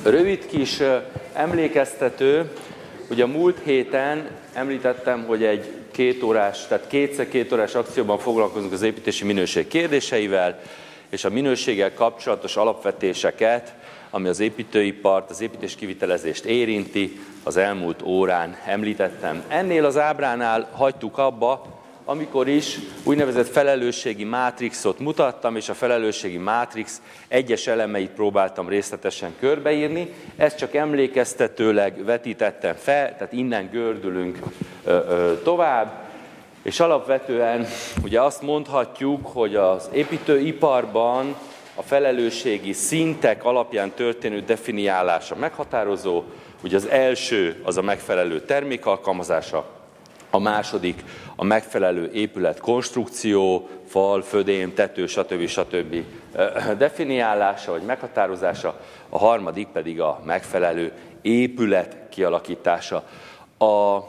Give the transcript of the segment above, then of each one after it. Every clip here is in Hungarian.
Rövid kis emlékeztető, ugye a múlt héten említettem, hogy egy kétszer 2 órás akcióban foglalkozunk az építési minőség kérdéseivel, és a minőséggel kapcsolatos alapvetéseket, ami az építőipart, az építéskivitelezést érinti, az elmúlt órán említettem. Ennél az ábránál hagytuk abba, amikor is úgynevezett felelősségi mátrixot mutattam, és a felelősségi mátrix egyes elemeit próbáltam részletesen körbeírni. Ezt csak emlékeztetőleg vetítettem fel, tehát innen gördülünk tovább. És alapvetően ugye azt mondhatjuk, hogy az építőiparban a felelősségi szintek alapján történő definiálása meghatározó. Ugye az első az a megfelelő termékalkalmazása, a második a megfelelő épület konstrukció, fal, födém, tető, stb. Definiálása vagy meghatározása, a harmadik pedig a megfelelő épület kialakítása. A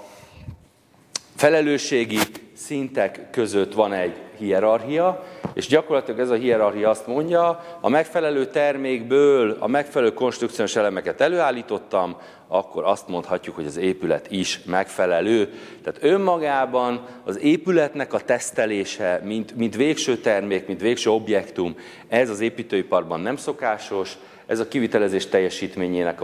felelősségi szintek között van egy hierarchia, és gyakorlatilag ez a hierarchia azt mondja, a megfelelő termékből a megfelelő konstrukciós elemeket előállítottam, akkor azt mondhatjuk, hogy az épület is megfelelő. Tehát önmagában az épületnek a tesztelése, mint végső termék, mint végső objektum, ez az építőiparban nem szokásos, ez a kivitelezés teljesítményének a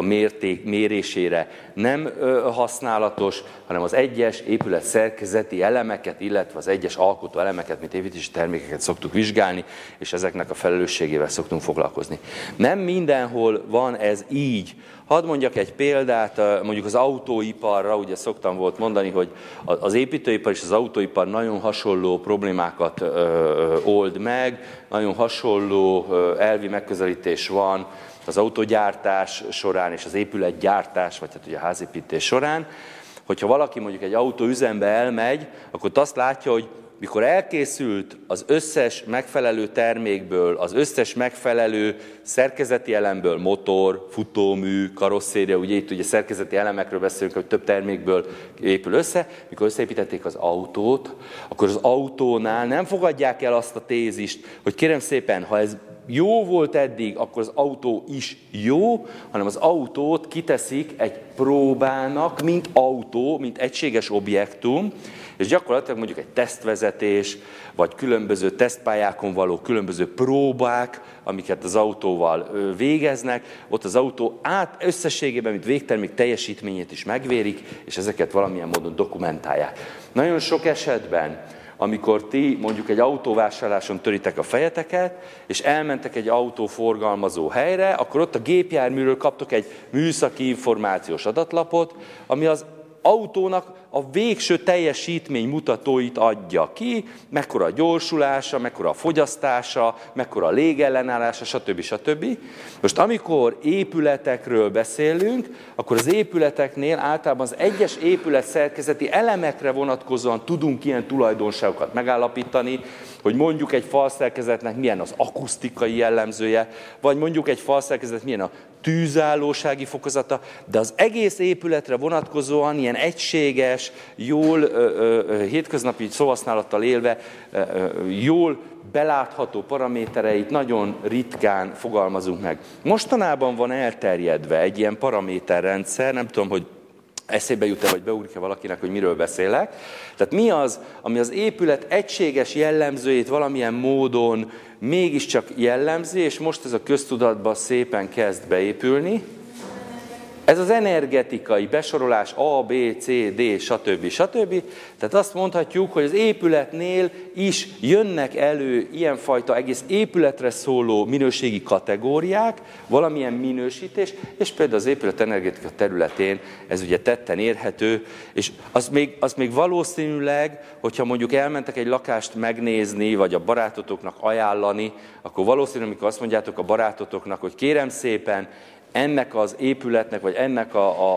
mérésére nem használatos, hanem az egyes épület szerkezeti elemeket, illetve az egyes alkotó elemeket, mint építési termékeket szoktuk vizsgálni, és ezeknek a felelősségével szoktunk foglalkozni. Nem mindenhol van ez így. Hadd mondjak egy példát, mondjuk az autóiparra, ugye szoktam volt mondani, hogy az építőipar és az autóipar nagyon hasonló problémákat old meg, nagyon hasonló elvi megközelítés van az autógyártás során és az épületgyártás, vagy hát ugye a házépítés során. Hogyha valaki mondjuk egy autóüzembe elmegy, akkor azt látja, hogy mikor elkészült az összes megfelelő termékből, az összes megfelelő szerkezeti elemből, motor, futómű, karosszéria, ugye itt ugye szerkezeti elemekről beszélünk, hogy több termékből épül össze, mikor összeépítették az autót, akkor az autónál nem fogadják el azt a tézist, hogy kérem szépen, ha ez jó volt eddig, akkor az autó is jó, hanem az autót kiteszik egy próbának, mint autó, mint egységes objektum, és gyakorlatilag mondjuk egy tesztvezetés, vagy különböző tesztpályákon való különböző próbák, amiket az autóval végeznek, ott az autó összességében, mint végtermék teljesítményét is megvérik, és ezeket valamilyen módon dokumentálják. Nagyon sok esetben, amikor ti mondjuk egy autóvásárláson töritek a fejeteket, és elmentek egy autóforgalmazó helyre, akkor ott a gépjárműről kaptok egy műszaki információs adatlapot, ami az autónak a végső teljesítmény mutatóit adja ki, mekkora a gyorsulása, mekkora a fogyasztása, mekkora a légellenállása, stb. Most amikor épületekről beszélünk, akkor az épületeknél általában az egyes épület szerkezeti elemekre vonatkozóan tudunk ilyen tulajdonságokat megállapítani, hogy mondjuk egy falszerkezetnek milyen az akusztikai jellemzője, vagy mondjuk egy falszerkezet milyen a tűzállósági fokozata, de az egész épületre vonatkozóan ilyen egységes, jól, hétköznapi szóhasználattal élve, jól belátható paramétereit nagyon ritkán fogalmazunk meg. Mostanában van elterjedve egy ilyen paraméterrendszer, nem tudom, hogy eszébe jut-e, vagy beugrik-e valakinek, hogy miről beszélek. Tehát mi az, ami az épület egységes jellemzőjét valamilyen módon mégiscsak jellemzi, és most ez a köztudatban szépen kezd beépülni. Ez az energetikai besorolás A, B, C, D, stb. Tehát azt mondhatjuk, hogy az épületnél is jönnek elő ilyenfajta egész épületre szóló minőségi kategóriák, valamilyen minősítés, és például az épület energetika területén ez ugye tetten érhető, és az még valószínűleg, hogyha mondjuk elmentek egy lakást megnézni, vagy a barátotoknak ajánlani, akkor valószínűleg, amikor azt mondjátok a barátotoknak, hogy kérem szépen, ennek az épületnek, vagy ennek,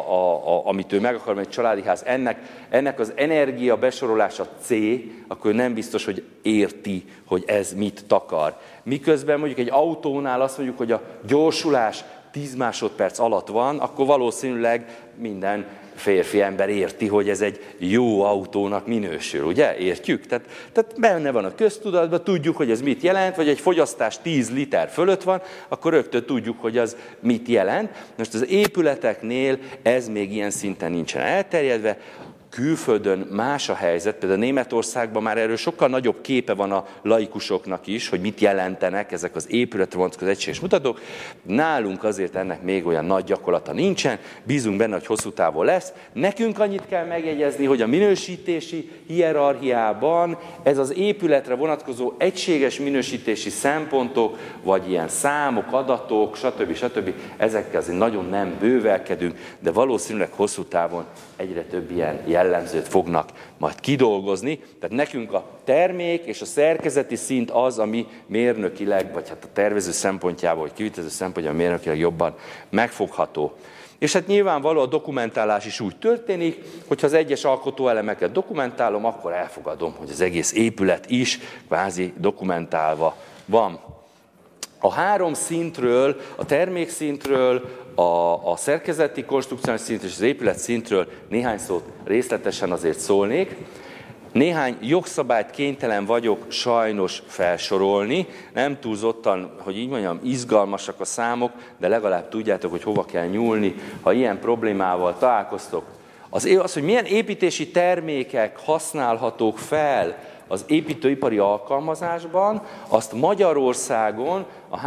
amit ő meg akar, egy családi ház, ennek az energia besorolása C, akkor nem biztos, hogy érti, hogy ez mit takar. Miközben mondjuk egy autónál azt mondjuk, hogy a gyorsulás 10 másodperc alatt van, akkor valószínűleg minden férfi ember érti, hogy ez egy jó autónak minősül, ugye? Értjük? Tehát benne van a köztudatban, tudjuk, hogy ez mit jelent, vagy egy fogyasztás 10 liter fölött van, akkor rögtön tudjuk, hogy az mit jelent. Most az épületeknél ez még ilyen szinten nincsen elterjedve, külföldön más a helyzet, például Németországban már erről sokkal nagyobb képe van a laikusoknak is, hogy mit jelentenek ezek az épületre vonatkozó egységes mutatók. Nálunk azért ennek még olyan nagy gyakorlata nincsen, bízunk benne, hogy hosszú távon lesz. Nekünk annyit kell megjegyezni, hogy a minősítési hierarchiában ez az épületre vonatkozó egységes minősítési szempontok, vagy ilyen számok, adatok, stb. Ezekkel azért nagyon nem bővelkedünk, de valószínűleg hosszú távon egyre több ilyen jellemzőt fognak majd kidolgozni. Tehát nekünk a termék és a szerkezeti szint az, ami mérnökileg, vagy hát a tervező szempontjából, vagy kivitelező szempontjából mérnökileg jobban megfogható. És hát nyilvánvaló a dokumentálás is úgy történik, hogyha az egyes alkotóelemeket dokumentálom, akkor elfogadom, hogy az egész épület is kvázi dokumentálva van. A 3 szintről, a termékszintről, a szerkezeti konstrukciós szint és az épület szintről néhány szót részletesen azért szólnék. Néhány jogszabályt kénytelen vagyok sajnos felsorolni, nem túlzottan, hogy így mondjam, izgalmasak a számok, de legalább tudjátok, hogy hova kell nyúlni, ha ilyen problémával találkoztok. Az, hogy milyen építési termékek használhatók fel az építőipari alkalmazásban, azt Magyarországon a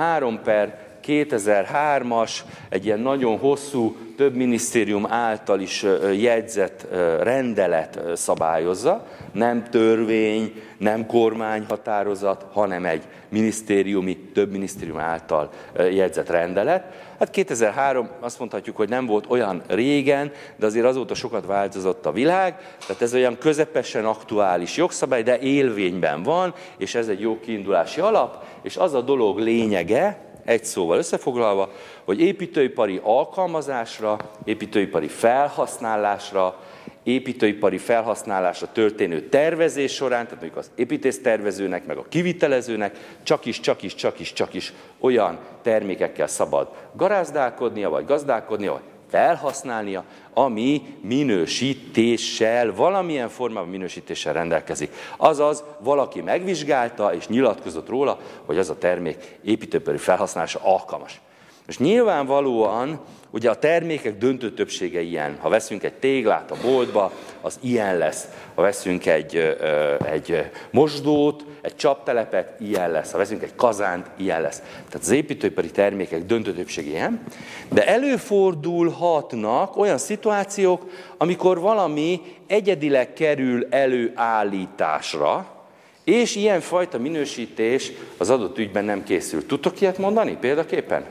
3/2003-as, egy ilyen nagyon hosszú, több minisztérium által is jegyzett rendelet szabályozza, nem törvény, nem kormányhatározat, hanem egy több minisztérium által jegyzett rendelet. Hát 2003 azt mondhatjuk, hogy nem volt olyan régen, de azért azóta sokat változott a világ, tehát ez olyan közepesen aktuális jogszabály, de élvényben van, és ez egy jó kiindulási alap, és az a dolog lényege, egy szóval összefoglalva, hogy építőipari alkalmazásra, építőipari felhasználásra történő tervezés során, tehát mondjuk az építésztervezőnek, meg a kivitelezőnek csak is olyan termékekkel szabad garázdálkodnia, vagy felhasználnia, ami minősítéssel, valamilyen formában minősítéssel rendelkezik. Azaz, valaki megvizsgálta és nyilatkozott róla, hogy az a termék építőipari felhasználása alkalmas. És nyilvánvalóan, ugye a termékek döntő többsége ilyen. Ha veszünk egy téglát a boltba, az ilyen lesz. Ha veszünk egy mosdót, egy csaptelepet, ilyen lesz. Ha veszünk egy kazánt, ilyen lesz. Tehát az építőipari termékek döntő többsége ilyen. De előfordulhatnak olyan szituációk, amikor valami egyedileg kerül előállításra, és ilyenfajta minősítés az adott ügyben nem készül. Tudtok ilyet mondani példaképpen?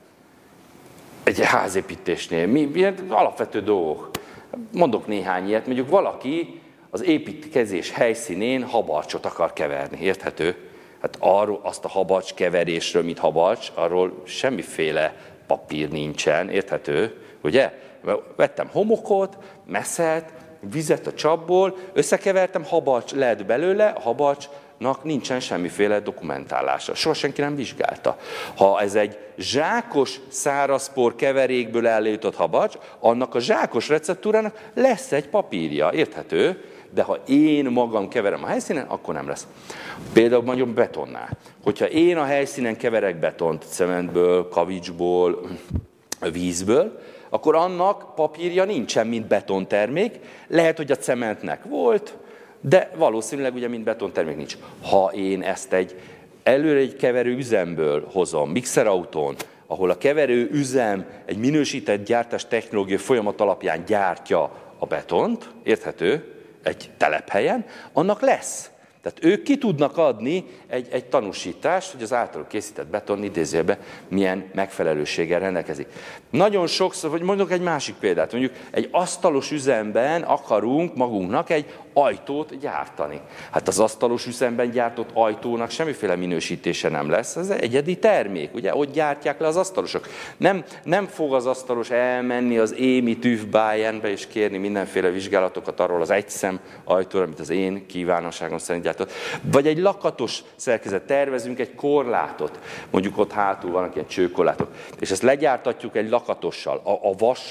Egy házépítésnél, milyen alapvető dolgok. Mondok néhány ilyet, mondjuk valaki az építkezés helyszínén habarcsot akar keverni, érthető? Hát arról, azt a habarcs keverésről, mint habarcs, arról semmiféle papír nincsen, érthető, ugye? Vettem homokot, messzelt, vizet a csapból, összekevertem, habarcs lett belőle, a habarcsnak nincsen semmiféle dokumentálása. Soha senki nem vizsgálta. Ha ez egy zsákos szárazpor keverékből állított habarcs, annak a zsákos receptúrának lesz egy papírja, érthető? De ha én magam keverem a helyszínen, akkor nem lesz. Például mondjuk betonnál. Hogyha én a helyszínen keverek betont, cementből, kavicsból, vízből, akkor annak papírja nincsen, mint betontermék. Lehet, hogy a cementnek volt, de valószínűleg ugye, mint betontermék nincs. Ha én ezt előre egy keverő üzemből hozom, mixerautón, ahol a keverő üzem egy minősített gyártás technológiai folyamat alapján gyártja a betont, érthető, egy telephelyen, annak lesz. Tehát ők ki tudnak adni egy tanúsítást, hogy az általuk készített beton idézőjelben milyen megfelelőséggel rendelkezik. Nagyon sokszor, vagy mondok egy másik példát, mondjuk egy asztalos üzemben akarunk magunknak egy ajtót gyártani. Hát az asztalos üzemben gyártott ajtónak semmiféle minősítése nem lesz, ez egy egyedi termék, ugye, ott gyártják le az asztalosok. Nem fog az asztalos elmenni az Émi TÜV-Bayernbe és kérni mindenféle vizsgálatokat arról az egyszem ajtóra, amit az én kívánságon szerint gyártott. Vagy egy lakatos szerkezet, tervezünk egy korlátot, mondjuk ott hátul vannak ilyen csőkorlátok, és ezt legyártatjuk egy lakatossal. A vas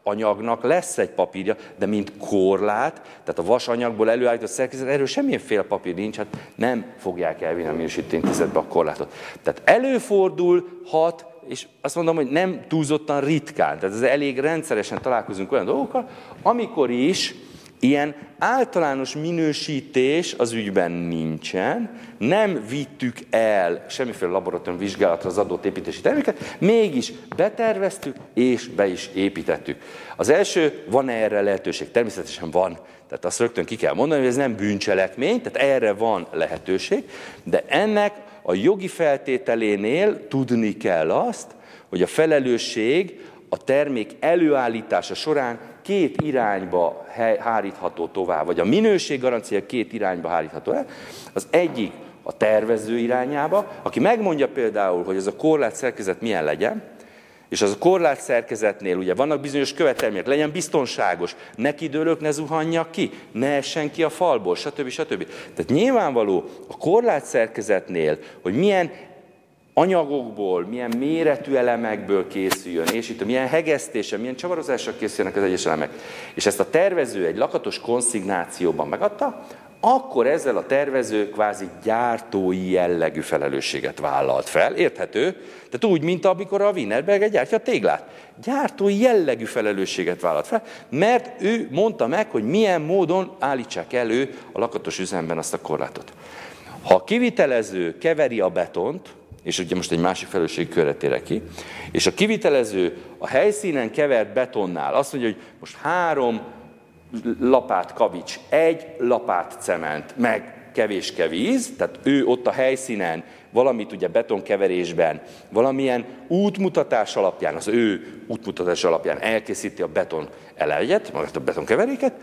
anyagnak lesz egy papírja, de mint korlát, tehát a vasanyagból előállított szerkezet, erről semmilyenféle papír nincs, hát nem fogják elvinni a minősítőintézetbe a korlátot. Tehát előfordulhat, és azt mondom, hogy nem túlzottan ritkán, tehát ez elég rendszeresen találkozunk olyan dolgokkal, amikor is ilyen általános minősítés az ügyben nincsen, nem vittük el semmiféle laboratóriumi vizsgálatra az adott építési terméket, mégis beterveztük és be is építettük. Az első, van erre lehetőség? Természetesen van. Tehát azt rögtön ki kell mondani, hogy ez nem bűncselekmény, tehát erre van lehetőség, de ennek a jogi feltételénél tudni kell azt, hogy a felelősség a termék előállítása során két irányba hárítható tovább, vagy a minőséggarancia két irányba hárítható el. Az egyik a tervező irányába, aki megmondja például, hogy ez a korlátszerkezet milyen legyen, és az a korlátszerkezetnél ugye vannak bizonyos követelmények, legyen biztonságos, ne kidőlök, ne zuhanjak ki, ne essen ki a falból, stb. Stb. Tehát nyilvánvaló a korlátszerkezetnél, hogy milyen anyagokból, milyen méretű elemekből készüljön, és itt milyen hegesztésen, milyen csavarozással készülnek az egyes elemek, és ezt a tervező egy lakatos konszignációban megadta, akkor ezzel a tervező kvázi gyártói jellegű felelősséget vállalt fel. Érthető? Tehát úgy, mint amikor a Wienerberger gyártja a téglát. Gyártói jellegű felelősséget vállalt fel, mert ő mondta meg, hogy milyen módon állítsák elő a lakatos üzemben azt a korlátot. Ha a kivitelező keveri a betont, és ugye most egy másik felelősségi körre térek ki, és a kivitelező a helyszínen kevert betonnál azt mondja, hogy most 3 lapát kavics, 1 lapát cement, meg kevéske víz, tehát ő ott a helyszínen valamit ugye betonkeverésben, valamilyen útmutatás alapján, az ő útmutatás alapján elkészíti a beton elegyet, magát a betonkeveréket,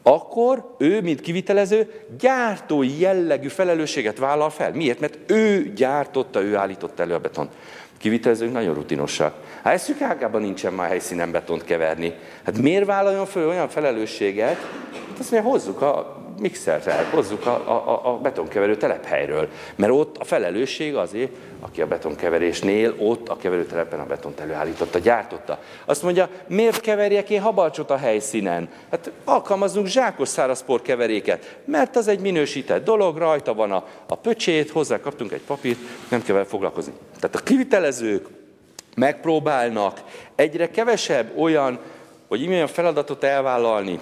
akkor ő, mint kivitelező, gyártói jellegű felelősséget vállal fel. Miért? Mert ő gyártotta, ő állította elő a betont. Kivitelezők nagyon rutinosak. Hát eszük ágában nincsen már helyszínen betont keverni. Hát miért vállaljon föl olyan felelősséget? Hát azt mondja, hozzuk a mixerrel, hozzuk a betonkeverő telephelyről. Mert ott a felelősség azért, aki a betonkeverésnél, ott a keverőtelepen a betont előállította, gyártotta. Azt mondja, miért keverjek én habalcsot a helyszínen? Hát alkalmazzunk zsákos szárazpor keveréket, mert az egy minősített dolog, rajta van a pöcsét, hozzá kaptunk egy papírt, nem kell vele foglalkozni. Tehát a kivitelezők megpróbálnak egyre kevesebb olyan, vagy olyan feladatot elvállalni,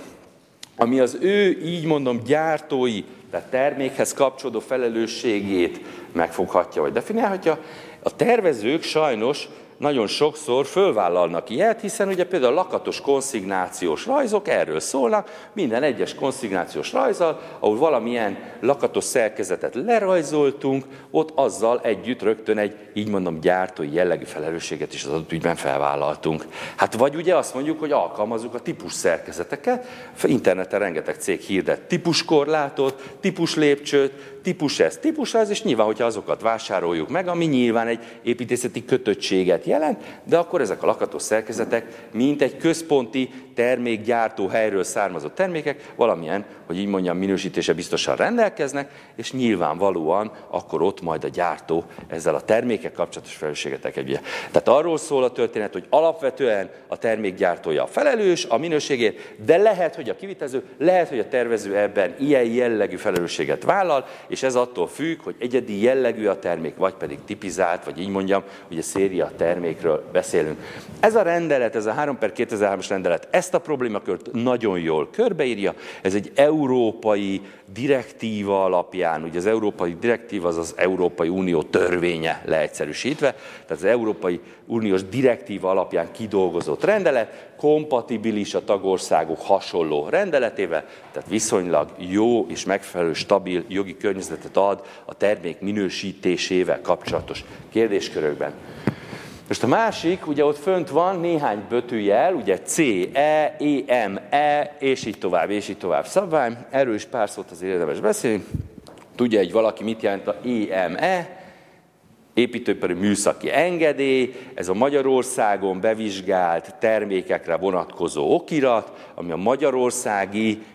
ami az ő, így mondom, gyártói, tehát termékhez kapcsolódó felelősségét megfoghatja, vagy definiálhatja. A tervezők sajnos nagyon sokszor fölvállalnak ilyet, hiszen ugye például a lakatos konszignációs rajzok erről szólnak, minden egyes konszignációs rajzzal, ahol valamilyen lakatos szerkezetet lerajzoltunk, ott azzal együtt rögtön egy, így mondom, gyártói jellegű felelősséget is az adott ügyben felvállaltunk. Hát vagy ugye azt mondjuk, hogy alkalmazzuk a típus szerkezeteket, interneten rengeteg cég hirdet típuskorlátot, típuslépcsőt, típus ez, típus az, és nyilván, hogyha azokat vásároljuk meg, ami nyilván egy építészeti kötöttséget jelent, de akkor ezek a lakatos szerkezetek, mint egy központi termékgyártó helyről származó termékek, valamilyen, hogy így mondjam, minősítése biztosan rendelkeznek, és nyilvánvalóan akkor ott majd a gyártó ezzel a termékek kapcsolatos felelősséget elkerülje. Tehát arról szól a történet, hogy alapvetően a termékgyártója felelős a minőségért, de lehet, hogy a kivitelező, lehet, hogy a tervező ebben ilyen jellegű felelősséget vállal, és ez attól függ, hogy egyedi jellegű a termék, vagy pedig tipizált, vagy így mondjam, ugye széria termékről beszélünk. Ez a rendelet, ez a 3/2003-as rendelet ezt a problémakört nagyon jól körbeírja. Ez egy európai direktíva alapján, ugye az európai direktíva az az Európai Unió törvénye leegyszerűsítve, tehát az Európai Uniós direktíva alapján kidolgozott rendelet, kompatibilis a tagországok hasonló rendeletével, tehát viszonylag jó és megfelelő, stabil jogi környezetet ad a termék minősítésével kapcsolatos kérdéskörökben. Most a másik, ugye ott fönt van néhány betűjel, ugye C, E, E, M, E, és így tovább szabvány. Erről is pár szót azért érdemes beszélni. Tudja egy valaki, mit jelent a EME? Építőipari műszaki engedély, ez a Magyarországon bevizsgált termékekre vonatkozó okirat, ami a magyarországi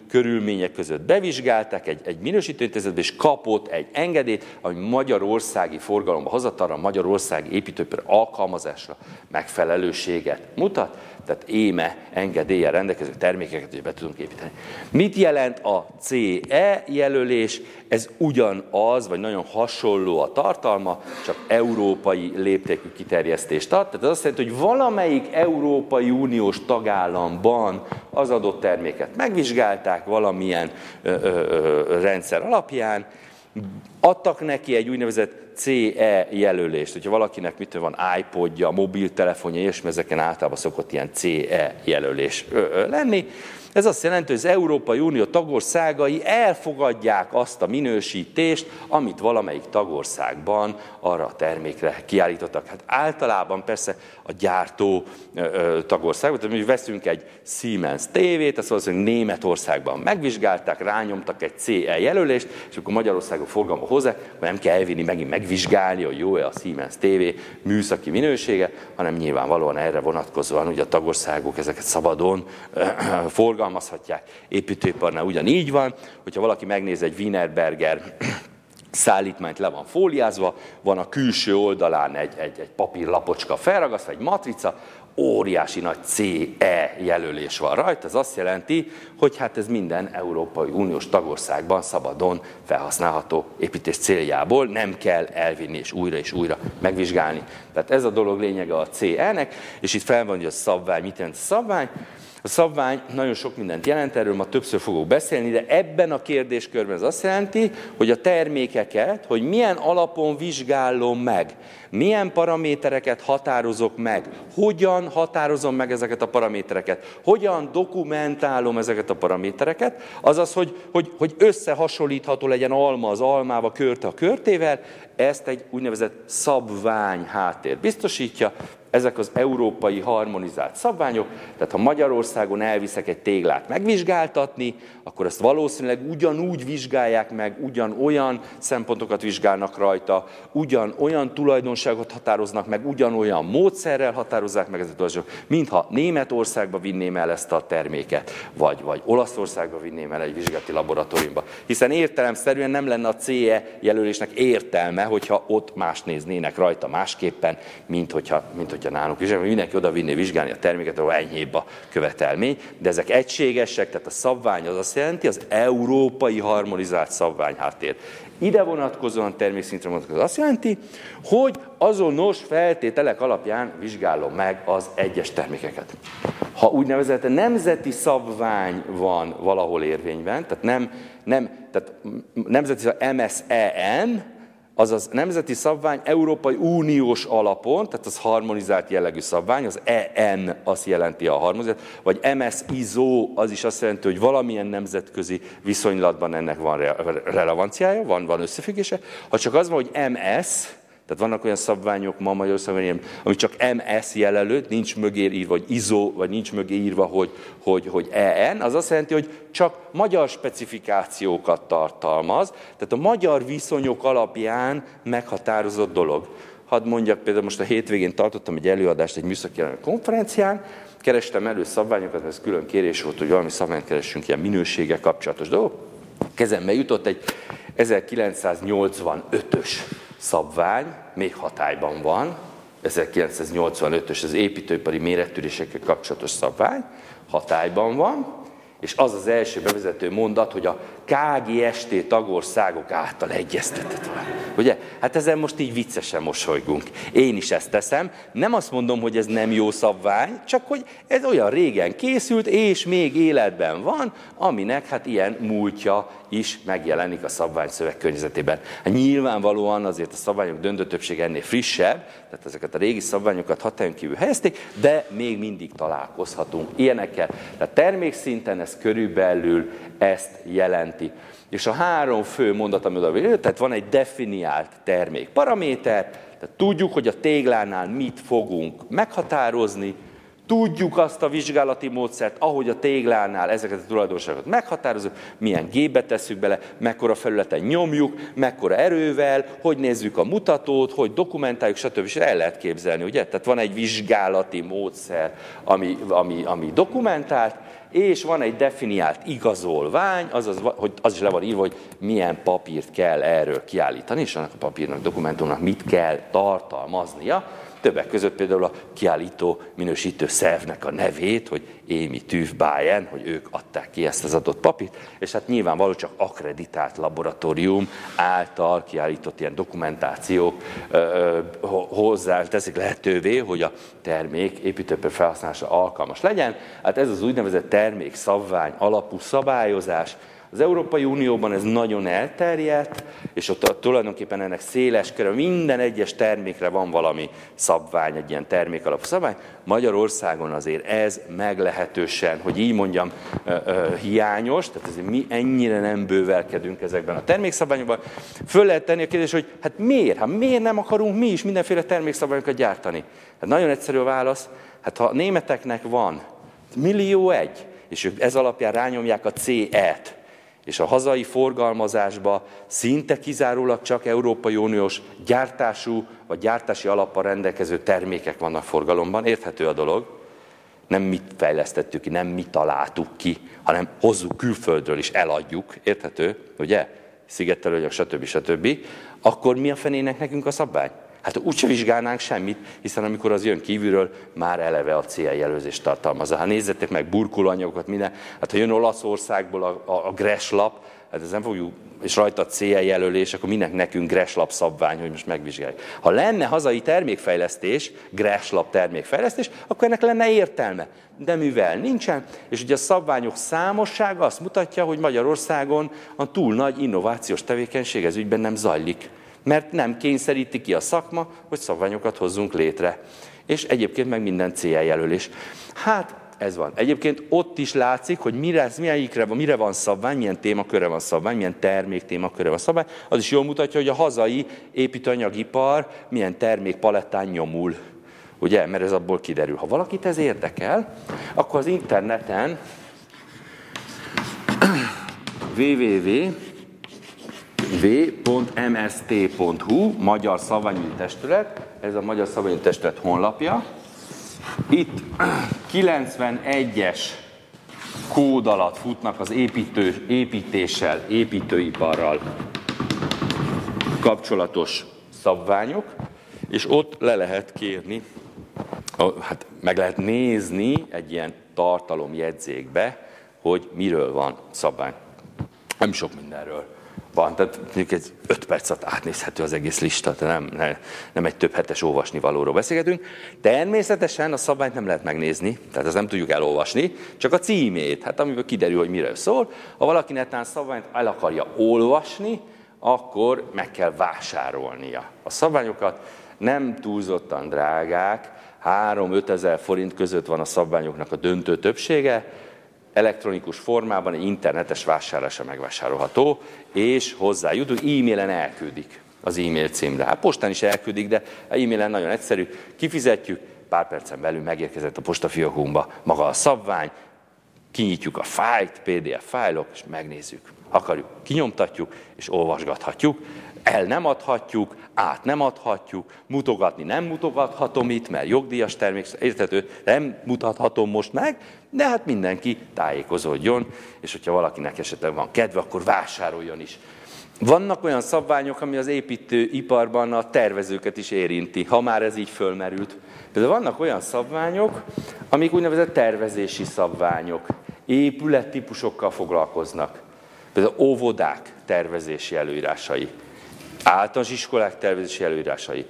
körülmények között bevizsgálták egy minősítőintézetbe, és kapott egy engedélyt, ami magyarországi forgalomba hozatalra, magyarországi építőipar alkalmazásra megfelelőséget mutat, tehát éme engedéllyel rendelkező termékeket is be tudunk építeni. Mit jelent a CE jelölés? Ez ugyanaz, vagy nagyon hasonló a tartalma, csak európai léptékű kiterjesztést ad. Tehát ez azt jelenti, hogy valamelyik Európai Uniós tagállamban az adott terméket megvizsgálták valamilyen rendszer alapján, adtak neki egy úgynevezett CE jelölést. Hogyha valakinek van iPodja, mobiltelefonja, és ezeken általában szokott ilyen CE jelölés lenni. Ez azt jelenti, hogy az Európai Unió tagországai elfogadják azt a minősítést, amit valamelyik tagországban arra a termékre kiállítottak. Hát általában persze a gyártó tagországban, tehát mi veszünk egy Siemens tévét, azt valószínűleg Németországban megvizsgálták, rányomtak egy CE jelölést, és akkor Magyarországon forgalomba hozzák, hogy nem kell elvinni, megint megvizsgálni, hogy jó-e a Siemens tévé műszaki minősége, hanem nyilvánvalóan erre vonatkozóan ugye a tagországok ezeket szabadon forgalmazhatják. Építőiparnál ugyanígy van, hogyha valaki megnéz egy Wienerberger szállítmányt, le van fóliázva, van a külső oldalán egy papírlapocska felragasztva, egy matrica, óriási nagy CE jelölés van rajta. Ez azt jelenti, hogy hát ez minden Európai Uniós tagországban szabadon felhasználható építés céljából, nem kell elvinni és újra megvizsgálni. Tehát ez a dolog lényege a CE-nek, és itt fel van, hogy a szabvány, mit jelent a szabvány? A szabvány nagyon sok mindent jelent, erről ma többször fogok beszélni, de ebben a kérdéskörben ez azt jelenti, hogy a termékeket, hogy milyen alapon vizsgálom meg, milyen paramétereket határozok meg, hogyan határozom meg ezeket a paramétereket, hogyan dokumentálom ezeket a paramétereket, azaz, hogy összehasonlítható legyen alma az almával, körte a körtével, ezt egy úgynevezett szabvány háttér biztosítja. Ezek az európai harmonizált szabványok, tehát ha Magyarországon elviszek egy téglát megvizsgáltatni, akkor ezt valószínűleg ugyanúgy vizsgálják meg, ugyanolyan szempontokat vizsgálnak rajta, ugyanolyan tulajdonságot határoznak meg, ugyanolyan módszerrel határozzák meg ezeket a tulajdonságokat, mintha Németországba vinném el ezt a terméket, vagy Olaszországba vinném el egy vizsgálati laboratóriumba. Hiszen értelemszerűen nem lenne a CE jelölésnek értelme, hogyha ott más néznének rajta másképpen, mint hogyha nálunk is, mindenki oda vinné vizsgálni a terméket, ahol enyhébb a követelmény, de ezek egységesek, tehát a szabvány az azt jelenti, az európai harmonizált szabványháttér. Ide vonatkozóan, termékszintre vonatkozóan azt jelenti, hogy azonos feltételek alapján vizsgálom meg az egyes termékeket. Ha úgynevezett nemzeti szabvány van valahol érvényben, tehát tehát nemzeti MSEN, azaz nemzeti szabvány Európai Uniós alapon, tehát az harmonizált jellegű szabvány, az EN azt jelenti a harmonizált, vagy MS ISO az is azt jelenti, hogy valamilyen nemzetközi viszonylatban ennek van relevanciája, van összefüggése. Ha csak az van, hogy MS, tehát vannak olyan szabványok ma Magyarországon, ami csak MS jelölő, nincs mögé írva, vagy ISO, vagy nincs mögé írva, hogy EN, az azt jelenti, hogy csak magyar specifikációkat tartalmaz, tehát a magyar viszonyok alapján meghatározott dolog. Hadd mondjak, például most a hétvégén tartottam egy előadást egy műszaki konferencián, kerestem elő szabványokat, mert ez külön kérés volt, hogy valami szabványt keressünk, ilyen minőséggel kapcsolatos dolgok. Kezembe jutott egy 1985-ös szabvány, még hatályban van, 1985-ös az építőipari mérettűrésekkel kapcsolatos szabvány, hatályban van, és az az első bevezető mondat, hogy a KGST tagországok által egyeztetett van. Ugye? Hát ezen most így viccesen mosolygunk. Én is ezt teszem. Nem azt mondom, hogy ez nem jó szabvány, csak hogy ez olyan régen készült, és még életben van, aminek hát ilyen múltja is megjelenik a szabványszöveg környezetében. Hát nyilvánvalóan azért a szabványok döntő többsége ennél frissebb, tehát ezeket a régi szabványokat hatályon kívül helyezték, de még mindig találkozhatunk ilyenekkel. Tehát termékszinten ez körülbelül ezt jelenti. És a három fő mondat, ami oda, tehát van egy definiált termékparaméter, tehát tudjuk, hogy a téglánál mit fogunk meghatározni, tudjuk azt a vizsgálati módszert, ahogy a téglánál ezeket a tulajdonságokat meghatározunk, milyen gépbe tesszük bele, mekkora felületen nyomjuk, mekkora erővel, hogy nézzük a mutatót, hogy dokumentáljuk, stb. És el lehet képzelni, ugye? Tehát van egy vizsgálati módszer, ami dokumentált, és van egy definiált igazolvány, azaz, hogy az is le van írva, hogy milyen papírt kell erről kiállítani, és annak a papírnak, dokumentumnak mit kell tartalmaznia. Többek között például a kiállító minősítő szervnek a nevét, hogy Amy TÜV Bayern, hogy ők adták ki ezt az adott papírt, és hát nyilvánvaló csak akkreditált laboratórium által kiállított ilyen dokumentációk hozzá teszik lehetővé, hogy a termék építőipar felhasználása alkalmas legyen. Hát ez az úgynevezett termékszabvány alapú szabályozás. Az Európai Unióban ez nagyon elterjedt, és ott tulajdonképpen ennek széles köre, minden egyes termékre van valami szabvány, egy ilyen termékalapú szabvány. Magyarországon azért ez meglehetősen, hogy így mondjam, hiányos, tehát azért mi ennyire nem bővelkedünk ezekben a termékszabványokban. Föl lehet tenni a kérdést, hogy hát miért? Hát miért nem akarunk mi is mindenféle termékszabványokat gyártani? Hát nagyon egyszerű a válasz, hát ha a németeknek van 1 millió, és ők ez alapján rányomják a CE-t, és a hazai forgalmazásba szinte kizárólag csak Európai Uniós gyártású vagy gyártási alappal rendelkező termékek vannak forgalomban. Érthető a dolog. Nem mi fejlesztettük ki, nem mi találtuk ki, hanem hozzuk külföldről is, eladjuk. Érthető, ugye? Szigetelőanyag, stb. Akkor mi a fenének nekünk a szabvány? Hát úgyse vizsgálnánk semmit, hiszen amikor az jön kívülről, már eleve a CE jelölést tartalmazza. Hát nézzetek meg burkolóanyagokat, minden. Hát ha jön Olaszországból a Greslap, hát ez nem fogjuk, és rajta CE jelölés, akkor minek nekünk Greslap szabvány, hogy most megvizsgáljuk. Ha lenne hazai termékfejlesztés, Greslap termékfejlesztés, akkor ennek lenne értelme. De mivel nincsen, és ugye a szabványok számossága azt mutatja, hogy Magyarországon a túl nagy innovációs tevékenység ez ügyben nem zajlik. Mert nem kényszeríti ki a szakma, hogy szabványokat hozzunk létre. És egyébként meg minden CE jelölés. Hát ez van. Egyébként ott is látszik, hogy mire van szabvány, milyen témakörre van szabvány, milyen termék témakörre van szabvány. Az is jól mutatja, hogy a hazai építőanyagipar milyen termékpalettán nyomul. Ugye? Mert ez abból kiderül. Ha valakit ez érdekel, akkor az interneten www.mst.hu, Magyar Szabványügyi Testület, ez a Magyar Szabványügyi Testület honlapja. Itt 91-es kód alatt futnak az építéssel, építőiparral kapcsolatos szabványok, és ott le lehet kérni, hát meg lehet nézni egy ilyen tartalomjegyzékbe, hogy miről van szabvány. Nem sok mindenről van, tehát mondjuk egy 5 perc alatt átnézhető az egész lista, nem egy több hetes olvasnivalóról beszélgetünk. Természetesen a szabványt nem lehet megnézni, tehát ezt nem tudjuk elolvasni, csak a címét, hát amiből kiderül, hogy miről szól. Ha valaki netán szabványt el akarja olvasni, akkor meg kell vásárolnia. A szabványokat nem túlzottan drágák, 3-5 ezer forint között van a szabványoknak a döntő többsége, elektronikus formában egy internetes vásárlásra megvásárolható, és hozzájutunk, e-mailen elküldik az e-mail címre. Hát postán is elküldik, de e-mailen nagyon egyszerű, kifizetjük, pár percen belül megérkezett a postafiókunkba maga a szabvány, kinyitjuk a fájlt, PDF fájlok, és megnézzük. Akarjuk, kinyomtatjuk, és olvasgathatjuk. El nem adhatjuk, át nem adhatjuk, mutogatni nem mutogathatom itt, mert jogdíjas termék, érthető, nem mutathatom most meg, de hát mindenki tájékozódjon, és hogyha valakinek esetleg van kedve, akkor vásároljon is. Vannak olyan szabványok, ami az építőiparban a tervezőket is érinti, ha már ez így fölmerült. Például vannak olyan szabványok, amik úgynevezett tervezési szabványok, épülettípusokkal foglalkoznak. Például óvodák tervezési előírásai, általános iskolák tervezési előírásai,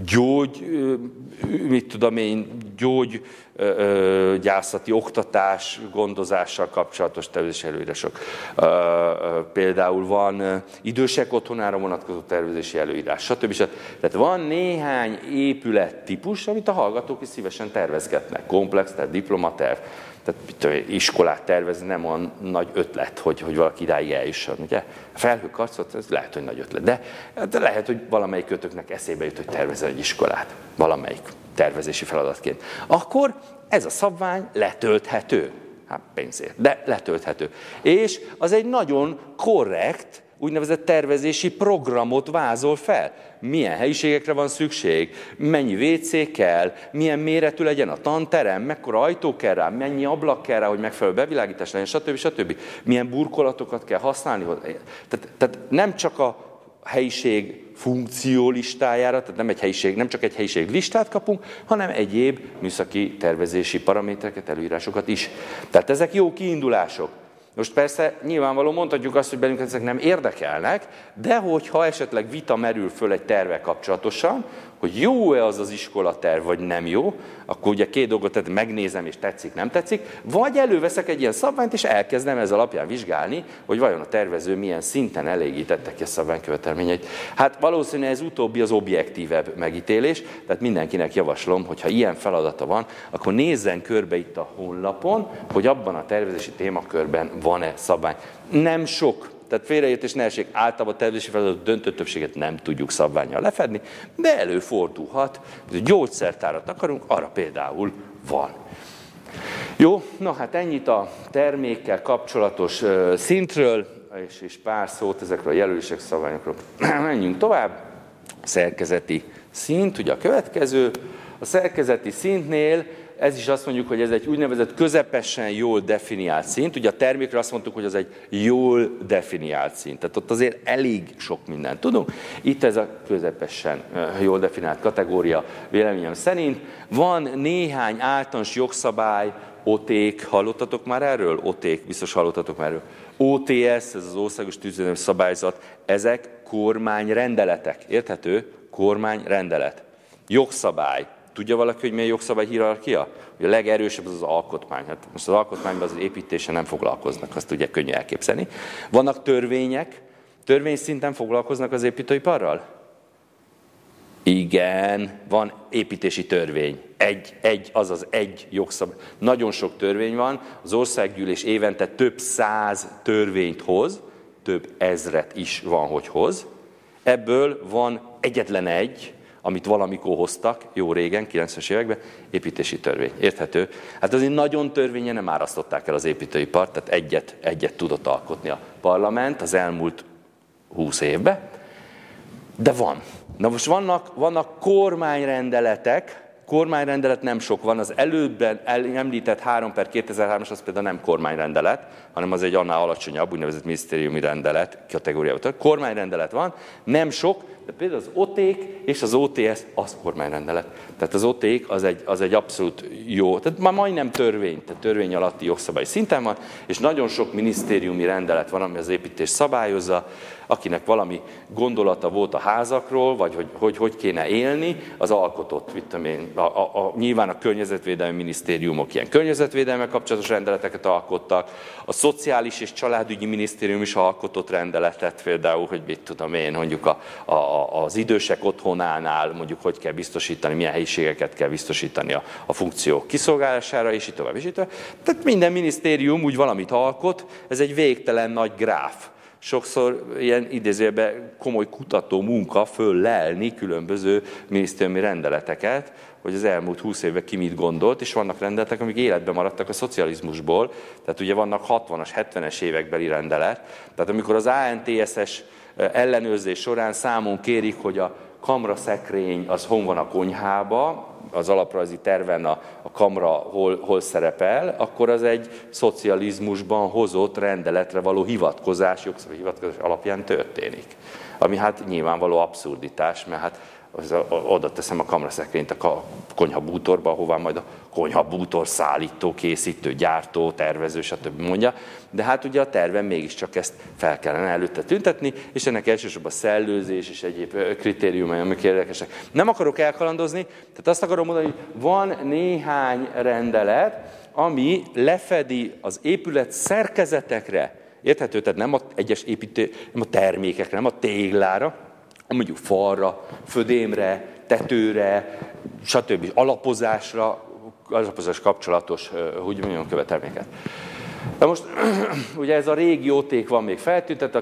gyógyászati oktatás gondozással kapcsolatos tervezési előírások. Például van idősek otthonára vonatkozó tervezési előírás, stb. Tehát van néhány épülettípus, amit a hallgatók is szívesen tervezgetnek. Komplex, tehát diplomaterv, tehát iskolát tervezni nem olyan nagy ötlet, hogy valaki idáig eljusson. Ugye? A felhőkarcot, ez lehet, hogy nagy ötlet, de lehet, hogy valamelyik kötöknek eszébe jut, hogy tervezzen egy iskolát, valamelyik tervezési feladatként. Akkor ez a szabvány letölthető. Hát pénzért, de letölthető. És az egy nagyon korrekt, úgynevezett tervezési programot vázol fel. Milyen helyiségekre van szükség, mennyi WC kell, milyen méretű legyen a tanterem, mekkora ajtó kell rá, mennyi ablak kell rá, hogy megfelelő bevilágítás legyen, stb. Milyen burkolatokat kell használni. Tehát nem csak a helyiség funkció listájára, tehát nem csak egy helyiség listát kapunk, hanem egyéb műszaki tervezési paramétereket, előírásokat is. Tehát ezek jó kiindulások. Most persze nyilvánvalóan mondhatjuk azt, hogy bennünket ezek nem érdekelnek, de hogyha esetleg vita merül föl egy tervvel kapcsolatosan, hogy jó-e az az iskolaterv, vagy nem jó, akkor ugye két dolgot, tehát megnézem és tetszik, nem tetszik, vagy előveszek egy ilyen szabványt, és elkezdem ez alapján vizsgálni, hogy vajon a tervező milyen szinten elégítette ki a szabványkövetelményeit. Hát valószínűleg ez utóbbi az objektívebb megítélés, tehát mindenkinek javaslom, hogy ha ilyen feladata van, akkor nézzen körbe itt a honlapon, hogy abban a tervezési témakörben van-e szabvány. Nem sok. Tehát félreértés ne essék, általában a tervezési feladat döntő többséget nem tudjuk szabvánnyal lefedni, de előfordulhat, hogy gyógyszertárat akarunk, arra például van. Jó, na hát ennyit a termékkel kapcsolatos szintről, és pár szót ezekről a jelölések, szabványokról. Menjünk tovább. Szerkezeti szint, ugye a következő. A szerkezeti szintnél ez is azt mondjuk, hogy ez egy úgynevezett közepesen jól definiált szint. Ugye a termékről azt mondtuk, hogy az egy jól definiált szint. Tehát ott azért elég sok mindent tudunk. Itt ez a közepesen jól definiált kategória véleményem szerint. Van néhány általános jogszabály, OT-k, hallottatok már erről? OT-k, biztos hallottatok már erről. OTS, ez az Országos Tűzvédelmi Szabályzat, ezek kormányrendeletek. Érthető? Kormányrendelet. Jogszabály. Tudja valaki, hogy milyen jogszabály hierarchia? Ugye a legerősebb az alkotmány. Hát most az alkotmányban az építéssel nem foglalkoznak, azt ugye könnyű elképzelni. Vannak törvények, törvényszinten foglalkoznak az építőiparral? Igen, van építési törvény. Egy jogszabály. Nagyon sok törvény van, az országgyűlés évente több 100 törvényt hoz, több ezret is van, hogy hoz. Ebből van egyetlen egy, amit valamikor hoztak, jó régen, 90-es években, építési törvény. Érthető? Hát azért nagyon törvényen nem árasztották el az építőipart, tehát egyet tudott alkotni a parlament az elmúlt 20 évben, de van. Na most vannak kormányrendeletek, kormányrendelet nem sok van, az előbben említett 3/2003-as az például nem kormányrendelet, hanem az egy annál alacsonyabb, úgynevezett minisztériumi rendelet kategóriában. Kormányrendelet van, nem sok, de például az OT-k és az OTS az kormányrendelet. Tehát az OT-k az egy abszolút jó, tehát már majdnem törvény, tehát törvény alatti jogszabály szinten van, és nagyon sok minisztériumi rendelet van, ami az építést szabályozza, akinek valami gondolata volt a házakról, vagy hogy kéne élni, az alkotott, nyilván a környezetvédelmi minisztériumok ilyen környezetvédelemmel kapcsolatos rendeleteket alkottak, a szociális és családügyi minisztérium is alkotott rendeletet, például, hogy mit tudom én, mondjuk az idősek otthonánál, mondjuk hogy kell biztosítani, milyen helyiségeket kell biztosítani a funkciók kiszolgálására, és így tovább, és így tovább. Tehát minden minisztérium úgy valamit alkot, ez egy végtelen nagy gráf. Sokszor ilyen idézőjelben komoly kutató munka föllelni különböző minisztériumi rendeleteket, hogy az elmúlt 20 évben ki mit gondolt, és vannak rendeletek, amik életben maradtak a szocializmusból, tehát ugye vannak 60-as, 70-es évekbeli rendelet, tehát amikor az ANTS-es ellenőrzés során számon kérik, hogy a kamraszekrény az hol van a konyhába, az alaprajzi terven a kamra hol szerepel, akkor az egy szocializmusban hozott rendeletre való hivatkozás, jogszabályi hivatkozás alapján történik. Ami hát nyilvánvaló abszurditás, mert hát oda teszem a kamraszekrényt a konyhabútorba, ahová majd a konyhabútor szállító, készítő, gyártó, tervező, stb. Mondja. De hát ugye a terven mégiscsak ezt fel kellene előtte tüntetni, és ennek elsősorban szellőzés és egyéb kritériumai, amik érdekesek. Nem akarok elkalandozni, tehát azt akarom mondani, hogy van néhány rendelet, ami lefedi az épület szerkezetekre, érthető, tehát nem a egyes nem a termékekre, nem a téglára, mondjuk falra, födémre, tetőre, stb. Alapozás kapcsolatos, hogy mondjam, követelményeket. Na most, ugye ez a régi OT-k van még feltüntetve, a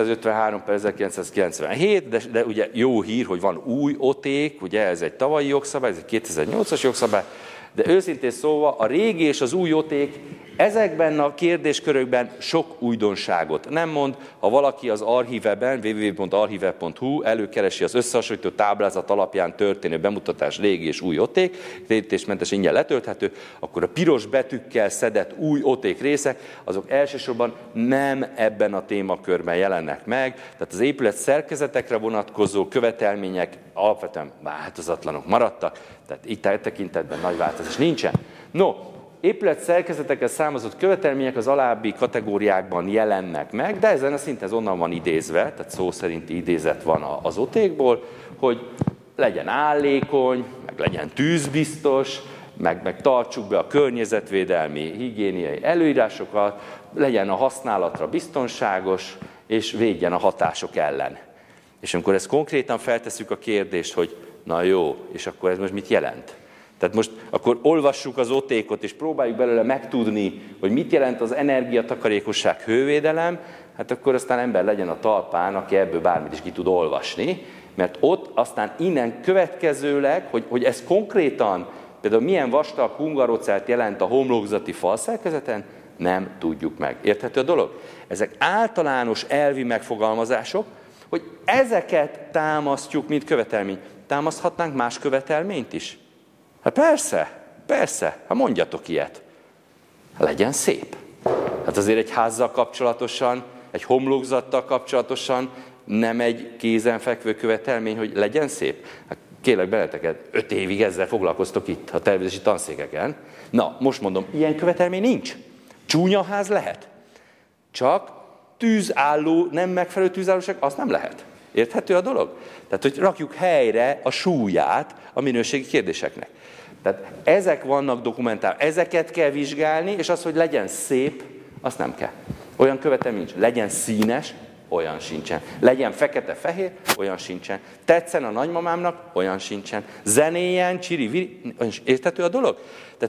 253/1997, de ugye jó hír, hogy van új OT-k, ugye ez egy tavalyi jogszabály, ez egy 2008-as jogszabály, de őszintén szóval a régi és az új OT-k ezekben a kérdéskörökben sok újdonságot nem mond. Ha valaki az Archiveben, www.archive.hu előkeresi az összehasonlító táblázat alapján történő bemutatás régi és új oték, térítésmentes ingyen letölthető, akkor a piros betűkkel szedett új oték részek, azok elsősorban nem ebben a témakörben jelennek meg, tehát az épület szerkezetekre vonatkozó követelmények alapvetően változatlanok maradtak, tehát itt a tekintetben nagy változás nincsen. No, épület szerkezetekkel számozott követelmények az alábbi kategóriákban jelennek meg, de ezen a szinten ez onnan van idézve, tehát szó szerinti idézet van az otékból, hogy legyen állékony, meg legyen tűzbiztos, meg tartsuk be a környezetvédelmi, higiéniai előírásokat, legyen a használatra biztonságos, és védjen a hatások ellen. És amikor ezt konkrétan feltesszük a kérdést, hogy na jó, és akkor ez most mit jelent? Tehát most akkor olvassuk az otékot, és próbáljuk belőle megtudni, hogy mit jelent az energiatakarékosság, hővédelem, hát akkor aztán ember legyen a talpán, aki ebből bármit is ki tud olvasni, mert ott aztán innen következőleg, hogy ez konkrétan, például milyen vastag hungarocelt jelent a homlokzati falszerkezeten, nem tudjuk meg. Érthető a dolog? Ezek általános elvi megfogalmazások, hogy ezeket támasztjuk, mint követelmény. Támaszthatnánk más követelményt is? Hát persze, hát mondjatok ilyet. Legyen szép. Hát azért egy házzal kapcsolatosan, egy homlokzattal kapcsolatosan nem egy kézenfekvő követelmény, hogy legyen szép. Hát kérlek benneteket, 5 évig ezzel foglalkoztok itt a tervezési tanszékeken. Na, most mondom, ilyen követelmény nincs. Csúnya ház lehet. Csak tűzálló, nem megfelelő tűzállóság, az nem lehet. Érthető a dolog? Tehát, hogy rakjuk helyre a súlyát a minőségi kérdéseknek. Tehát ezek vannak dokumentálva, ezeket kell vizsgálni, és az, hogy legyen szép, azt nem kell. Olyan követelmény nincs. Legyen színes, olyan sincsen. Legyen fekete-fehér, olyan sincsen. Tetszen a nagymamámnak, olyan sincsen. Zenéjen, csiri-viri, érthető a dolog? Tehát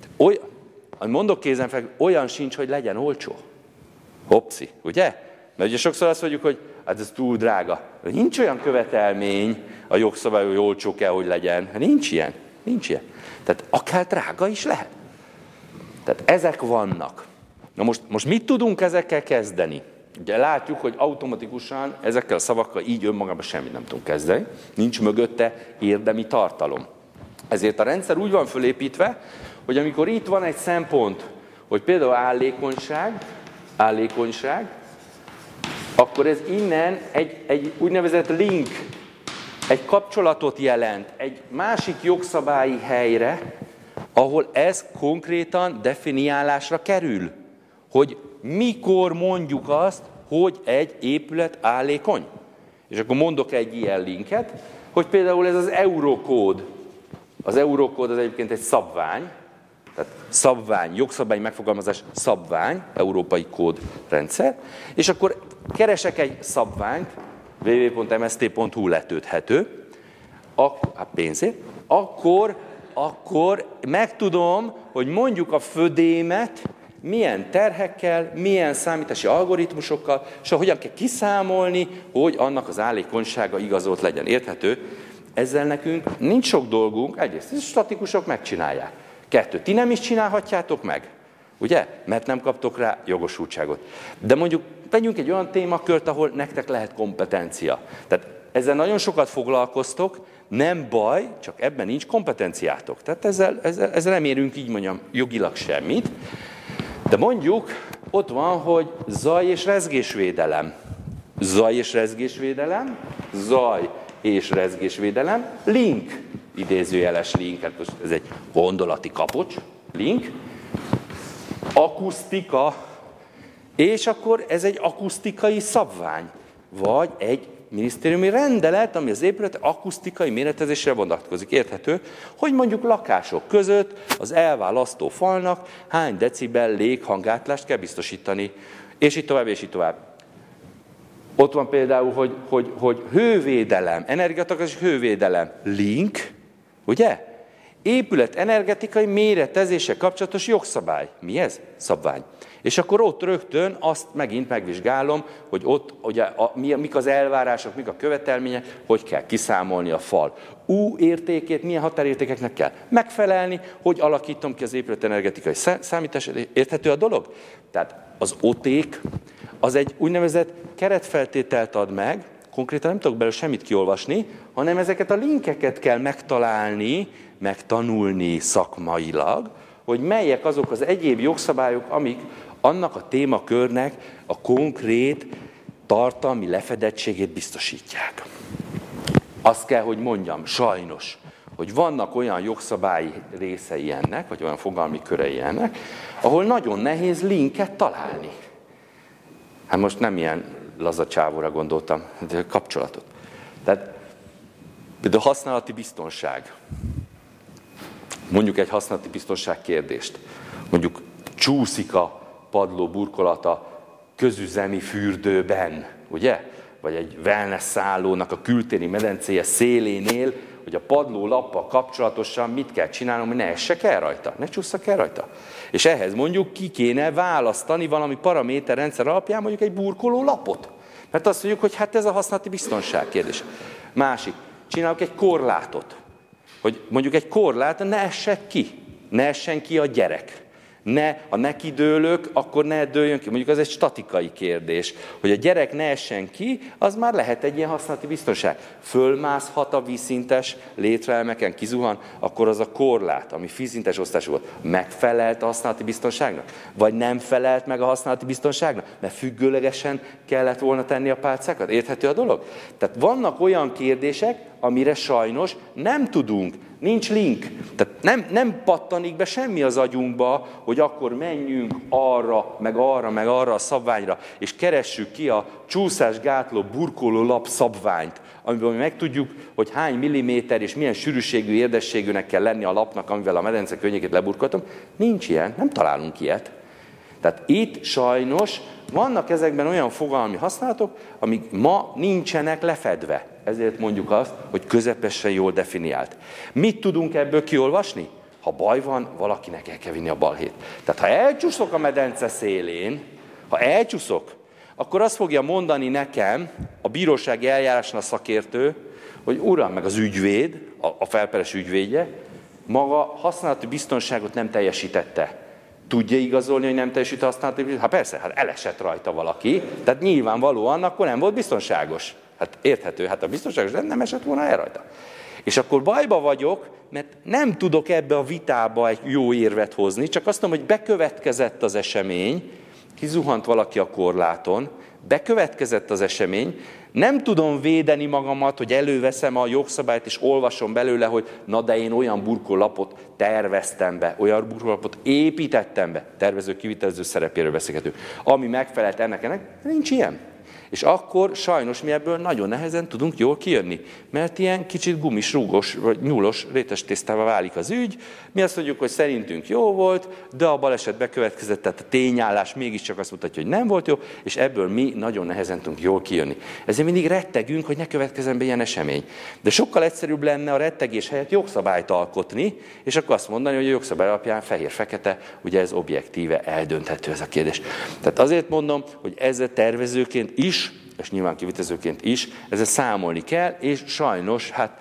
mondok kézenfekvő, olyan sincs, hogy legyen olcsó. Hopszi, ugye? Mert ugye sokszor azt mondjuk, hogy hát ez túl drága. Nincs olyan követelmény a jogszabály, hogy olcsó kell, hogy legyen. Nincs ilyen. Tehát akár drága is lehet. Tehát ezek vannak. Na most mit tudunk ezekkel kezdeni? Ugye látjuk, hogy automatikusan ezekkel a szavakkal így önmagában semmit nem tudunk kezdeni. Nincs mögötte érdemi tartalom. Ezért a rendszer úgy van fölépítve, hogy amikor itt van egy szempont, hogy például állékonyság, akkor ez innen egy úgynevezett link, egy kapcsolatot jelent egy másik jogszabályi helyre, ahol ez konkrétan definiálásra kerül, hogy mikor mondjuk azt, hogy egy épület állékony. És akkor mondok egy ilyen linket, hogy például ez az Eurokód. Az Eurokód az egyébként egy szabvány, tehát szabvány, jogszabályi megfogalmazás szabvány, európai kódrendszer, és akkor keresek egy szabványt, www.mst.hu letölthető, pénzért, akkor megtudom, hogy mondjuk a födémet milyen terhekkel, milyen számítási algoritmusokkal, és hogyan kell kiszámolni, hogy annak az állékonysága igazolt legyen. Érthető? Ezzel nekünk nincs sok dolgunk, egyrészt, ezt statikusok megcsinálják. 2, ti nem is csinálhatjátok meg, ugye? Mert nem kaptok rá jogosultságot. De mondjuk vegyünk egy olyan témakört, ahol nektek lehet kompetencia. Tehát ezzel nagyon sokat foglalkoztok, nem baj, csak ebben nincs kompetenciátok. Tehát ezzel nem érünk így mondjam jogilag semmit. De mondjuk ott van, hogy zaj- és rezgésvédelem. Zaj- és rezgésvédelem, link, idézőjeles link, hát ez egy gondolati kapocs, link, akusztika, és akkor ez egy akusztikai szabvány, vagy egy minisztériumi rendelet, ami az épület akusztikai méretezésre vonatkozik. Érthető, hogy mondjuk lakások között az elválasztó falnak hány decibel léghangátlást kell biztosítani, és így tovább. Ott van például, hogy hővédelem, energiatakarékos hővédelem, link, ugye? épület energetikai méretezése kapcsolatos jogszabály. Mi ez? Szabvány. És akkor ott rögtön azt megint megvizsgálom, hogy ott ugye, mik az elvárások, mik a követelmények, hogy kell kiszámolni a fal. értékét milyen határértékeknek kell megfelelni, hogy alakítom ki az épület energetikai számítását. Érthető a dolog? Tehát az OTÉK az egy úgynevezett keretfeltételt ad meg, konkrétan nem tudok belőle semmit kiolvasni, hanem ezeket a linkeket kell megtalálni, megtanulni szakmailag, hogy melyek azok az egyéb jogszabályok, amik annak a témakörnek a konkrét tartalmi lefedettségét biztosítják. Azt kell, hogy mondjam, sajnos, hogy vannak olyan jogszabályi részei ennek, vagy olyan fogalmi körei ennek, ahol nagyon nehéz linket találni. Hát most nem ilyen laza csávóra gondoltam, de kapcsolatot. Tehát például használati biztonság. Mondjuk egy használati biztonság kérdést. Mondjuk csúszik a padló burkolata közüzemi fürdőben, ugye? Vagy egy wellness szállónak a kültéri medencéje szélénél, hogy a padló lappal kapcsolatosan mit kell csinálnom, hogy ne essek el rajta, ne csúszak el rajta. És ehhez mondjuk ki kéne választani valami paraméterrendszer alapján mondjuk egy burkoló lapot. Mert azt mondjuk, hogy hát ez a használati biztonság kérdés. Másik, csinálok egy korlátot. Hogy mondjuk egy korlát ne essek ki, ne essen ki a gyerek. Ha nekidőlök, akkor ne dőljön ki. Mondjuk az egy statikai kérdés. Hogy a gyerek ne essen ki, az már lehet egy ilyen használati biztonság. Fölmászhat a vízszintes létrelemeken, kizuhan, akkor az a korlát, ami vízszintes osztású volt, megfelelt a használati biztonságnak? Vagy nem felelt meg a használati biztonságnak? Mert függőlegesen kellett volna tenni a pálcákat? Érthető a dolog? Tehát vannak olyan kérdések, amire sajnos nem tudunk, nincs link. Tehát nem pattanik be semmi az agyunkba, hogy akkor menjünk arra, meg arra a szabványra, és keressük ki a csúszásgátló burkoló lap szabványt, amiben mi megtudjuk, hogy hány milliméter és milyen sűrűségű, érdességűnek kell lenni a lapnak, amivel a medence környékét leburkoltam. Nincs ilyen, nem találunk ilyet. Tehát itt sajnos vannak ezekben olyan fogalmi használatok, amik ma nincsenek lefedve. Ezért mondjuk azt, hogy közepesen jól definiált. Mit tudunk ebből kiolvasni? Ha baj van, valakinek el kell vinni a balhét. Tehát ha elcsúszok a medence szélén, akkor azt fogja mondani nekem a bírósági eljáráson a szakértő, hogy uram, meg az ügyvéd, a felperes ügyvédje, maga használati biztonságot nem teljesítette. Tudja igazolni, hogy nem teljesít a használati biztonságot? Hát persze, hát elesett rajta valaki, tehát nyilvánvalóan akkor nem volt biztonságos. Hát érthető, hát a biztonságos nem esett volna el rajta. És akkor bajba vagyok, mert nem tudok ebbe a vitába egy jó érvet hozni, csak azt mondom, hogy bekövetkezett az esemény, kizuhant valaki a korláton, bekövetkezett az esemény, nem tudom védeni magamat, hogy előveszem a jogszabályt és olvasom belőle, hogy na de én olyan burkolapot terveztem be, olyan burkolapot építettem be, tervező, kivitelező szerepéről beszélgetünk, ami megfelelt ennek, nincs ilyen. És akkor sajnos mi ebből nagyon nehezen tudunk jól kijönni, mert ilyen kicsit gumis, rúgos, vagy nyúlos, rétes tésztává válik az ügy. Mi azt mondjuk, hogy szerintünk jó volt, de a baleset bekövetkezett, tehát a tényállás mégiscsak azt mutatja, hogy nem volt jó, és ebből mi nagyon nehezen tudunk jól kijönni. Ezért mindig rettegünk, hogy ne következzen be ilyen esemény. De sokkal egyszerűbb lenne a rettegés helyett jogszabályt alkotni, és akkor azt mondani, hogy a jogszabály alapján fehér-fekete, ugye ez objektíve eldönthető ez a kérdés. Tehát azért mondom, hogy ezzel tervezőként is, és nyilván kivitelezőként is, ezzel számolni kell, és sajnos hát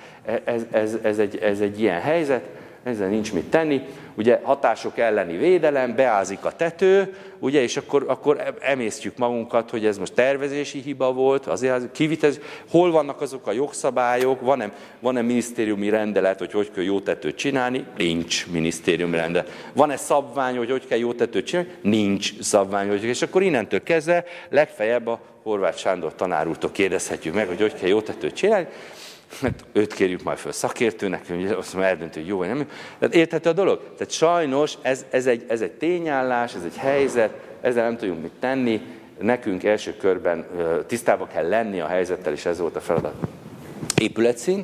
ez egy ilyen helyzet, ezzel nincs mit tenni. Ugye hatások elleni védelem, beázik a tető, ugye, és akkor emésztjük magunkat, hogy ez most tervezési hiba volt, azért kivitelező. Hol vannak azok a jogszabályok, van-e minisztériumi rendelet, hogy kell jó tetőt csinálni? Nincs minisztériumi rendelet. Van-e szabvány, hogy kell jó tetőt csinálni? Nincs szabvány. És akkor innentől kezdve legfeljebb a Horváth Sándor tanár úrtól kérdezhetjük meg, hogy kell jó tetőt csinálni. Mert őt kérjük majd föl szakértőnek, azt mondja, eldöntő, hogy jó vagy nem. Tehát érthető a dolog? Tehát sajnos ez egy tényállás, ez egy helyzet, ezzel nem tudjunk mit tenni, nekünk első körben tisztában kell lenni a helyzettel, és ez volt a feladat. Épületszint.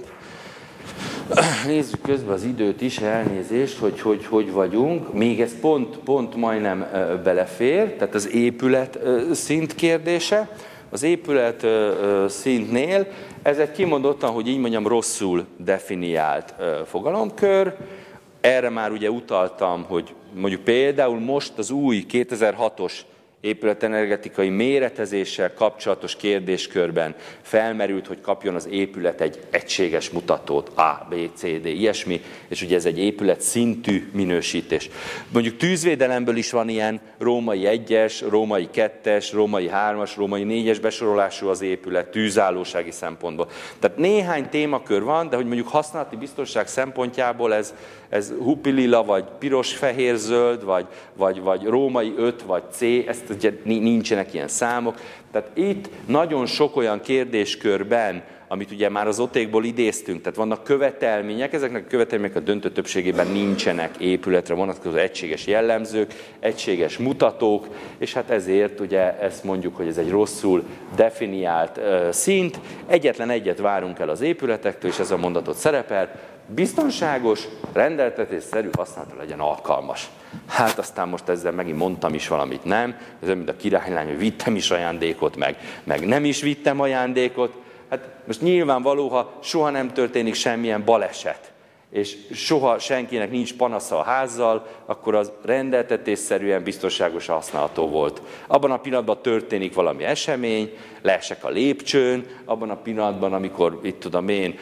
Nézzük közben az időt is, elnézést, hogy vagyunk. Még ez pont majdnem belefér, tehát az épület szint kérdése. Az épület szintnél ez egy kimondottan, hogy így mondjam, rosszul definiált fogalomkör. erre már ugye utaltam, hogy mondjuk például most az új 2006-os épületenergetikai méretezéssel kapcsolatos kérdéskörben felmerült, hogy kapjon az épület egy egységes mutatót, A, B, C, D, ilyesmi, és ugye ez egy épület szintű minősítés. Mondjuk tűzvédelemből is van ilyen római 1-es, római 2-es, római 3-as, római 4-es besorolású az épület tűzállósági szempontból. Tehát néhány témakör van, de hogy mondjuk használati biztonság szempontjából ez hupilila, vagy piros-fehér-zöld, vagy római 5, vagy C, ezt ugye nincsenek ilyen számok. Tehát itt nagyon sok olyan kérdéskörben, amit ugye már az otékból idéztünk, tehát vannak követelmények, ezeknek a követelmények a döntő többségében nincsenek épületre vonatkozó egységes jellemzők, egységes mutatók, és hát ezért ugye ezt mondjuk, hogy ez egy rosszul definiált szint. Egyetlen egyet várunk el az épületektől, és ez a mondatot szerepel, biztonságos, rendeltetésszerű használatra legyen alkalmas. Hát aztán most ezzel megint mondtam is valamit, nem? Ez mint a királylány, hogy vittem is ajándékot, meg nem is vittem ajándékot. Hát most nyilvánvaló, ha soha nem történik semmilyen baleset, és soha senkinek nincs panasza a házzal, akkor az rendeltetésszerűen biztonságos használható volt. Abban a pillanatban történik valami esemény, leesek a lépcsőn, abban a pillanatban, amikor itt tudom én,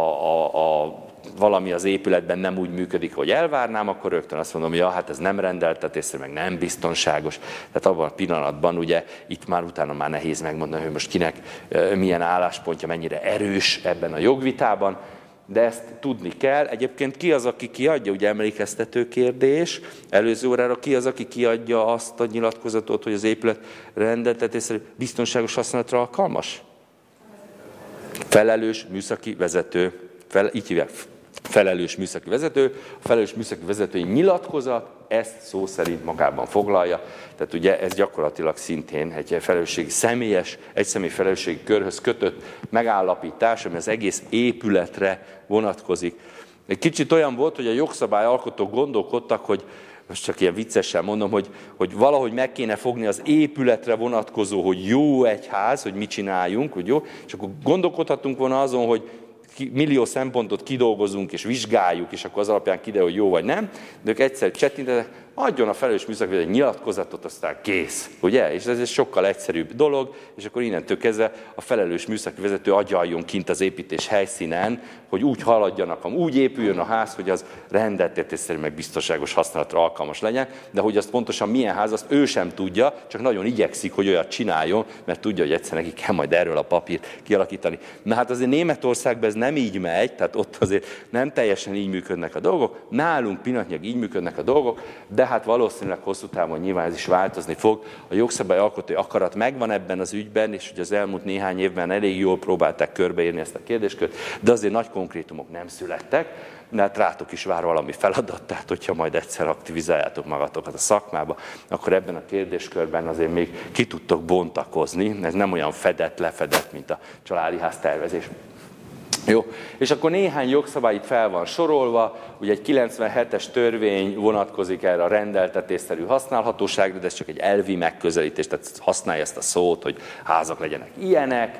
valami az épületben nem úgy működik, hogy elvárnám, akkor rögtön azt mondom, hogy ja, hát ez nem rendeltetésszerű, meg nem biztonságos. Tehát abban a pillanatban ugye itt már utána már nehéz megmondani, hogy most kinek milyen álláspontja, mennyire erős ebben a jogvitában, de ezt tudni kell. Egyébként ki az, aki kiadja, ugye emlékeztető kérdés, előző órára ki az, aki kiadja azt a nyilatkozatot, hogy az épület rendeltetésszerű, biztonságos használatra alkalmas? Felelős műszaki vezető. Így hívják, felelős műszaki vezető. A felelős műszaki vezetői nyilatkozat ezt szó szerint magában foglalja. Tehát ugye ez gyakorlatilag szintén egy felelősségi személyes, egy személy felelősségi körhöz kötött megállapítás, ami az egész épületre vonatkozik. Egy kicsit olyan volt, hogy a jogszabályalkotók gondolkodtak, hogy most csak ilyen viccesen mondom, hogy valahogy meg kéne fogni az épületre vonatkozó, hogy jó egy ház, hogy mit csináljunk, hogy jó, és akkor gondolkodhatunk volna azon, hogy millió szempontot kidolgozunk és vizsgáljuk, és akkor az alapján kiderül, hogy jó vagy nem, de ők egyszer csettintenek, adjon a felelős műszaki egy nyilatkozatot, aztán kész, ugye? És ez egy sokkal egyszerűbb dolog, és akkor innentől kezdve a felelős műszaki vezető agyaljon kint az építés helyszínen, hogy úgy haladjanak, úgy épüljön a ház, hogy az rendeltetésszerű meg biztonságos használatra alkalmas legyen, de hogy azt pontosan milyen ház, azt ő sem tudja, csak nagyon igyekszik, hogy olyat csináljon, mert tudja, hogy egyszer neki kell majd erről a papírt kialakítani. Na hát azért Németországban ez nem így megy, tehát ott azért nem teljesen így működnek a dolgok, nálunk pillanatnyilag így működnek a dolgok, de hát valószínűleg hosszú távon nyilván ez is változni fog. A jogszabályalkotói akarat megvan ebben az ügyben, és hogy az elmúlt néhány évben elég jól próbálták körbeírni ezt a kérdéskört, de azért nagy konkrétumok nem születtek, de hát rátok is vár valami feladat, tehát hogyha majd egyszer aktivizáljátok magatokat a szakmába, akkor ebben a kérdéskörben azért még ki tudtok bontakozni, ez nem olyan fedett, lefedett, mint a családi ház tervezés. Jó, és akkor néhány jogszabály itt fel van sorolva, ugye egy 97-es törvény vonatkozik erre a rendeltetésszerű használhatóságra, de ez csak egy elvi megközelítés, tehát használja ezt a szót, hogy házak legyenek ilyenek,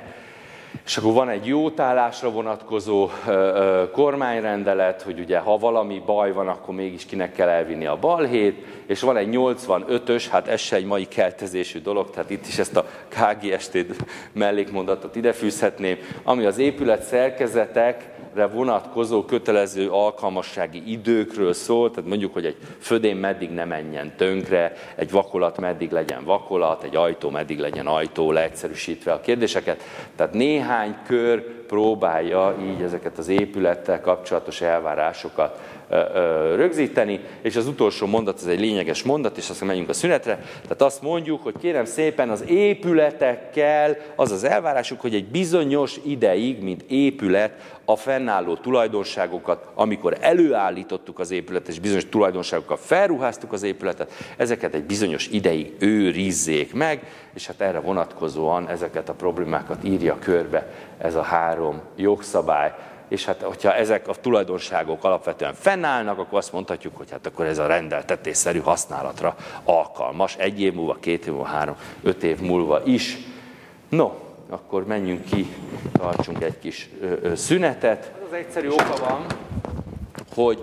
és akkor van egy jótállásra vonatkozó kormányrendelet, hogy ugye ha valami baj van, akkor mégis kinek kell elvinni a balhét, és van egy 85-ös, hát ez se egy mai keltezésű dolog, tehát itt is ezt a KGST mellékmondatot idefűzhetném, ami az épület szerkezetekre vonatkozó kötelező alkalmassági időkről szól, tehát mondjuk, hogy egy födém meddig ne menjen tönkre, egy vakolat meddig legyen vakolat, egy ajtó meddig legyen ajtó, leegyszerűsítve a kérdéseket. Tehát néhány kör próbálja így ezeket az épülettel kapcsolatos elvárásokat rögzíteni, és az utolsó mondat, ez egy lényeges mondat, és aztán menjünk a szünetre. Tehát azt mondjuk, hogy kérem szépen az épületekkel az az elvárásuk, hogy egy bizonyos ideig, mint épület, a fennálló tulajdonságokat, amikor előállítottuk az épületet, és bizonyos tulajdonságokkal felruháztuk az épületet, ezeket egy bizonyos ideig őrizzék meg, és hát erre vonatkozóan ezeket a problémákat írja körbe ez a 3 jogszabály. És hát, hogyha ezek a tulajdonságok alapvetően fennállnak, akkor azt mondhatjuk, hogy hát akkor ez a rendeltetésszerű használatra alkalmas. 1 év múlva, 2 év múlva, 3, 5 év múlva is. No, akkor menjünk ki, tartsunk egy kis szünetet. Az egyszerű oka van, hogy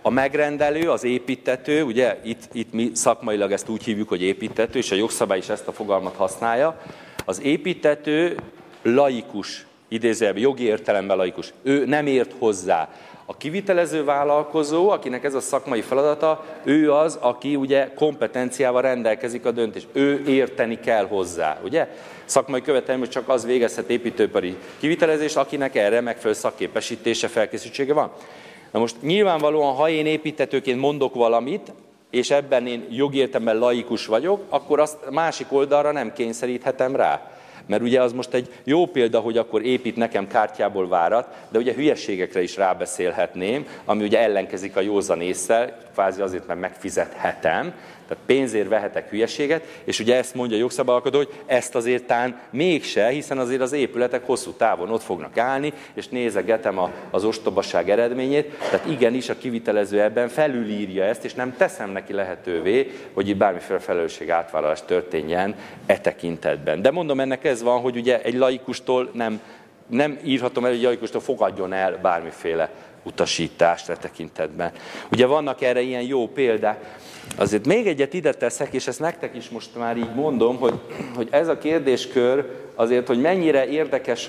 a megrendelő, az építtető, ugye itt mi szakmailag ezt úgy hívjuk, hogy építtető, és a jogszabály is ezt a fogalmat használja. Az építtető laikus, idézőjelben, jogi értelemben laikus. Ő nem ért hozzá. A kivitelező vállalkozó, akinek ez a szakmai feladata, ő az, aki ugye kompetenciával rendelkezik a döntés. Ő érteni kell hozzá, ugye? Szakmai követelmény, hogy csak az végezhet építőipari kivitelezést, akinek erre megfelelő szakképesítése, felkészültsége van. Na most nyilvánvalóan, ha én építtetőként mondok valamit, és ebben én jogi értelemben laikus vagyok, akkor azt másik oldalra nem kényszeríthetem rá. Mert ugye az most egy jó példa, hogy akkor épít nekem kártyából várat, de ugye hülyeségekre is rábeszélhetném, ami ugye ellenkezik a józan ésszel, kvázi azért, mert megfizethetem, tehát pénzért vehetek hülyeséget, és ugye ezt mondja a jogszabályalkotó, hogy ezt azért tán mégse, hiszen azért az épületek hosszú távon ott fognak állni, és nézegetem az ostobaság eredményét, tehát igenis a kivitelező ebben felülírja ezt, és nem teszem neki lehetővé, hogy itt bármiféle felelősség átvállalás történjen e tekintetben. De mondom, ennek ez van, hogy ugye egy laikustól nem írhatom el, hogy egy laikustól fogadjon el bármiféle utasítást e tekintetben. Ugye vannak erre ilyen jó példák. Azért még egyet ide teszek, és ezt nektek is most már így mondom, hogy ez a kérdéskör azért, hogy mennyire érdekes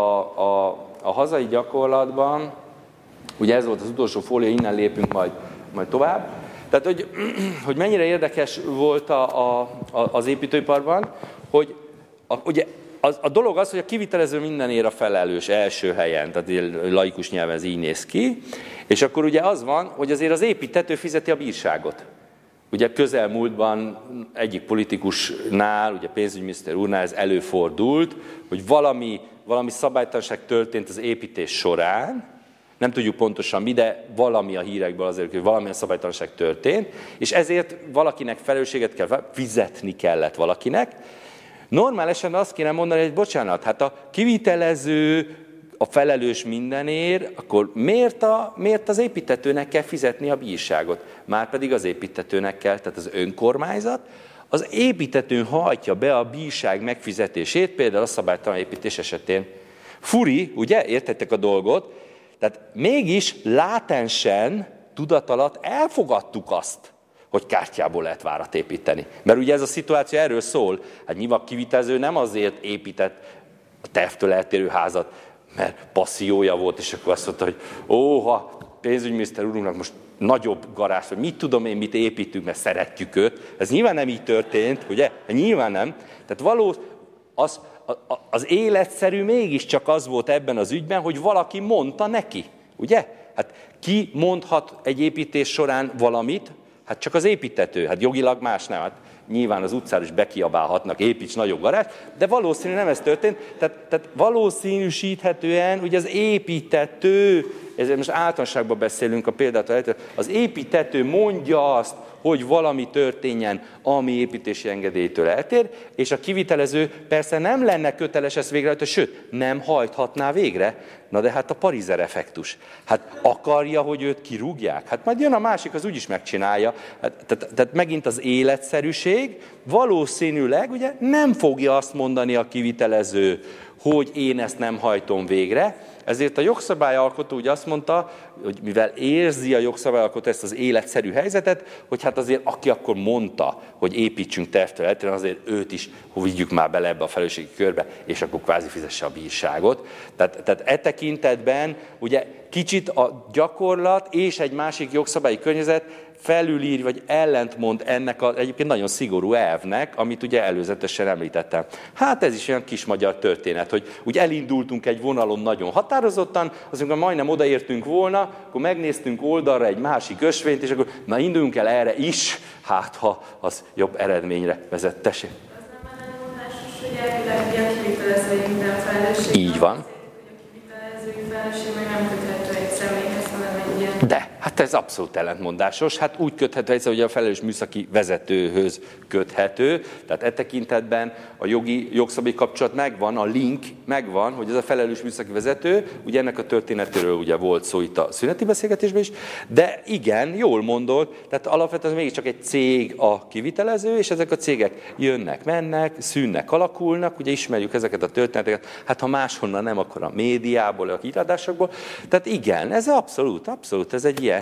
a hazai gyakorlatban, ugye ez volt az utolsó fólia, innen lépünk majd tovább, tehát hogy mennyire érdekes volt az építőiparban, hogy ugye a dolog az, hogy a kivitelező mindenért a felelős első helyen, tehát laikus nyelven ez így néz ki, és akkor ugye az van, hogy azért az építtető fizeti a bírságot. Ugye közelmúltban egyik politikusnál, ugye pénzügyminiszter úrnál ez előfordult, hogy valami szabálytalanság történt az építés során, nem tudjuk pontosan mi, de valami a hírekből azért, hogy valamilyen szabálytalanság történt, és ezért valakinek felelősséget kell fizetni kellett valakinek. Normál esetben azt kéne mondani, hogy bocsánat, hát a kivitelező a felelős mindenért, akkor miért az építtetőnek kell fizetni a bírságot? Márpedig az építtetőnek kell, tehát az önkormányzat, az építtetőn hajtja be a bírság megfizetését, például a szabálytalan építés esetén. Furi, ugye? Értettek a dolgot? Tehát mégis látensen, tudat alatt elfogadtuk azt, hogy kártyából lehet várat építeni. Mert ugye ez a szituáció erről szól. Hát nyilván kivitelező nem azért épített a tervtől eltérő házat, mert passziója volt, és akkor azt mondta, hogy ha pénzügyminiszter úrunknak most nagyobb garázs, vagy mit tudom én, mit építünk, mert szeretjük őt. Ez nyilván nem így történt, ugye? Nyilván nem. Tehát az életszerű mégiscsak az volt ebben az ügyben, hogy valaki mondta neki, ugye? Hát ki mondhat egy építés során valamit? Hát csak az építtető, hát jogilag más nem. Hát nyilván az utcára is bekiabálhatnak, építs nagyobb garáz, de valószínűleg nem ez történt. Tehát valószínűsíthetően ugye az építtető, ezért most általánosságban beszélünk a példától, az építtető mondja azt, hogy valami történjen, ami építési engedélytől eltér, és a kivitelező persze nem lenne köteles ezt végrehajtani, sőt, nem hajthatná végre. Na de hát a parizer effektus. Hát akarja, hogy őt kirúgják? Hát majd jön a másik, az úgyis megcsinálja. Tehát megint az életszerűség, valószínűleg ugye nem fogja azt mondani a kivitelező, hogy én ezt nem hajtom végre, ezért a jogszabályalkotó úgy azt mondta, hogy mivel érzi a jogszabályalkotó ezt az életszerű helyzetet, hogy hát azért aki akkor mondta, hogy építsünk tervtől eltérően, azért őt is vigyük már bele ebbe a felelősségi körbe, és akkor kvázi fizesse a bírságot. Tehát e tekintetben ugye kicsit a gyakorlat és egy másik jogszabályi környezet felülír, vagy ellentmond ennek egyébként nagyon szigorú elvnek, amit ugye előzetesen említettem. Hát ez is olyan kis magyar történet, hogy úgy elindultunk egy vonalon nagyon határozottan, azonban majdnem odaértünk volna, akkor megnéztünk oldalra egy másik ösvényt, és akkor na induljunk el erre is, hát ha az jobb eredményre vezet. Tessék. Az nem ellenmondásos, hogy elvileg a kivitelezői minden felelősség. Így van. A kivitelezői felelősség meg nem köthető egy személyhez, hanem egy ilyen... De, hát ez abszolút ellentmondásos. Hát úgy köthető egyszer, hogy a felelős műszaki vezetőhöz köthető. Tehát e tekintetben a jogszabályi kapcsolat megvan, a link megvan, hogy ez a felelős műszaki vezető, ugye ennek a történetéről ugye volt szó itt a szüneti beszélgetésben is, de igen, jól mondod, tehát alapvetően mégiscsak egy cég a kivitelező, és ezek a cégek jönnek, mennek, szűnnek, alakulnak, ugye ismerjük ezeket a történeteket, hát ha máshonnan nem, akkor a médiából, a híradásokból. Tehát igen, ez abszolút, ez egy ilyen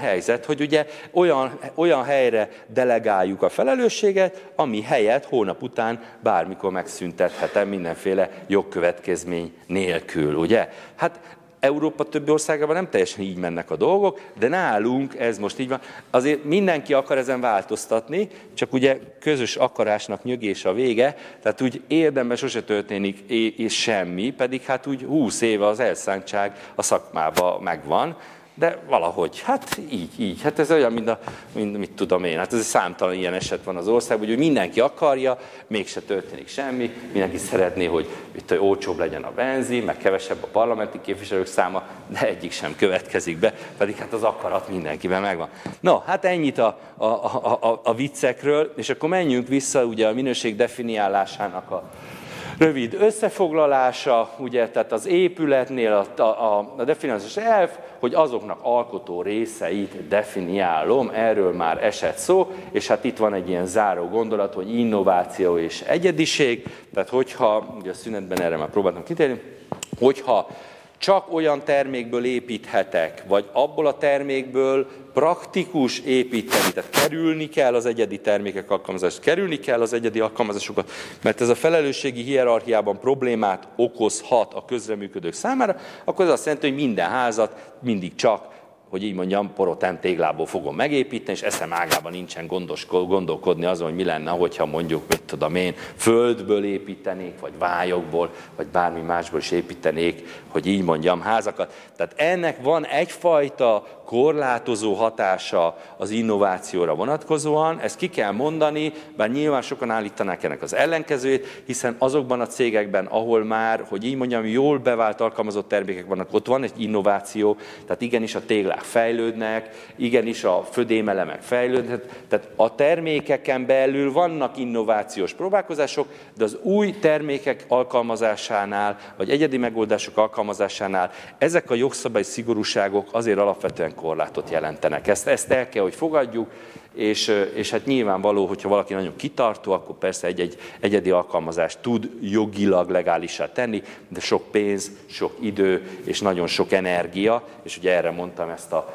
helyzet, hogy ugye olyan helyre delegáljuk a felelősséget, ami helyett hónap után bármikor megszüntethetem mindenféle jogkövetkezmény nélkül, ugye? Hát Európa többi országában nem teljesen így mennek a dolgok, de nálunk ez most így van. Azért mindenki akar ezen változtatni, csak ugye közös akarásnak nyögés a vége, tehát úgy érdemben sose történik és semmi, pedig hát úgy 20 éve az elszántság a szakmában megvan, de valahogy, hát így. Hát ez olyan, mint mit tudom én, hát ez számtalan ilyen eset van az országban, hogy mindenki akarja, mégse történik semmi, mindenki szeretné, hogy olcsóbb legyen a benzin, meg kevesebb a parlamenti képviselők száma, de egyik sem következik be, pedig hát az akarat mindenkiben megvan. No, hát ennyit a viccekről, és akkor menjünk vissza ugye a minőség definiálásának a rövid összefoglalása, ugye, tehát az épületnél a definiációs elv, hogy azoknak alkotó részeit definiálom, erről már esett szó, és hát itt van egy ilyen záró gondolat, hogy innováció és egyediség, tehát hogyha, ugye a szünetben erre már próbáltam kitérni, hogyha csak olyan termékből építhetek, vagy abból a termékből praktikus építeni, tehát kerülni kell az egyedi termékek alkalmazást, kerülni kell az egyedi alkalmazásokat, mert ez a felelősségi hierarchiában problémát okozhat a közreműködők számára, akkor ez azt jelenti, hogy minden házat mindig csak, hogy így mondjam, porotem téglából fogom megépíteni, és eszem ágában nincsen gondolkodni azon, hogy mi lenne, hogyha mondjuk, mit tudom én, földből építenék, vagy vályokból, vagy bármi másból is építenék, hogy így mondjam, házakat. Tehát ennek van egyfajta korlátozó hatása az innovációra vonatkozóan, ezt ki kell mondani, bár nyilván sokan állítanák ennek az ellenkezőjét, hiszen azokban a cégekben, ahol már, hogy így mondjam, jól bevált alkalmazott termékek vannak, ott van egy innováció, tehát igenis a téglák fejlődnek, igenis a födémelemek fejlődnek, tehát a termékeken belül vannak innovációs próbálkozások, de az új termékek alkalmazásánál, vagy egyedi megoldások alkalmazásánál ezek a jogszabályi szigorúságok azért alapvetően korlátot jelentenek. Ezt el kell, hogy fogadjuk, és hát nyilvánvaló, hogyha valaki nagyon kitartó, akkor persze egy egyedi alkalmazást tud jogilag legálissá tenni, de sok pénz, sok idő és nagyon sok energia, és ugye erre mondtam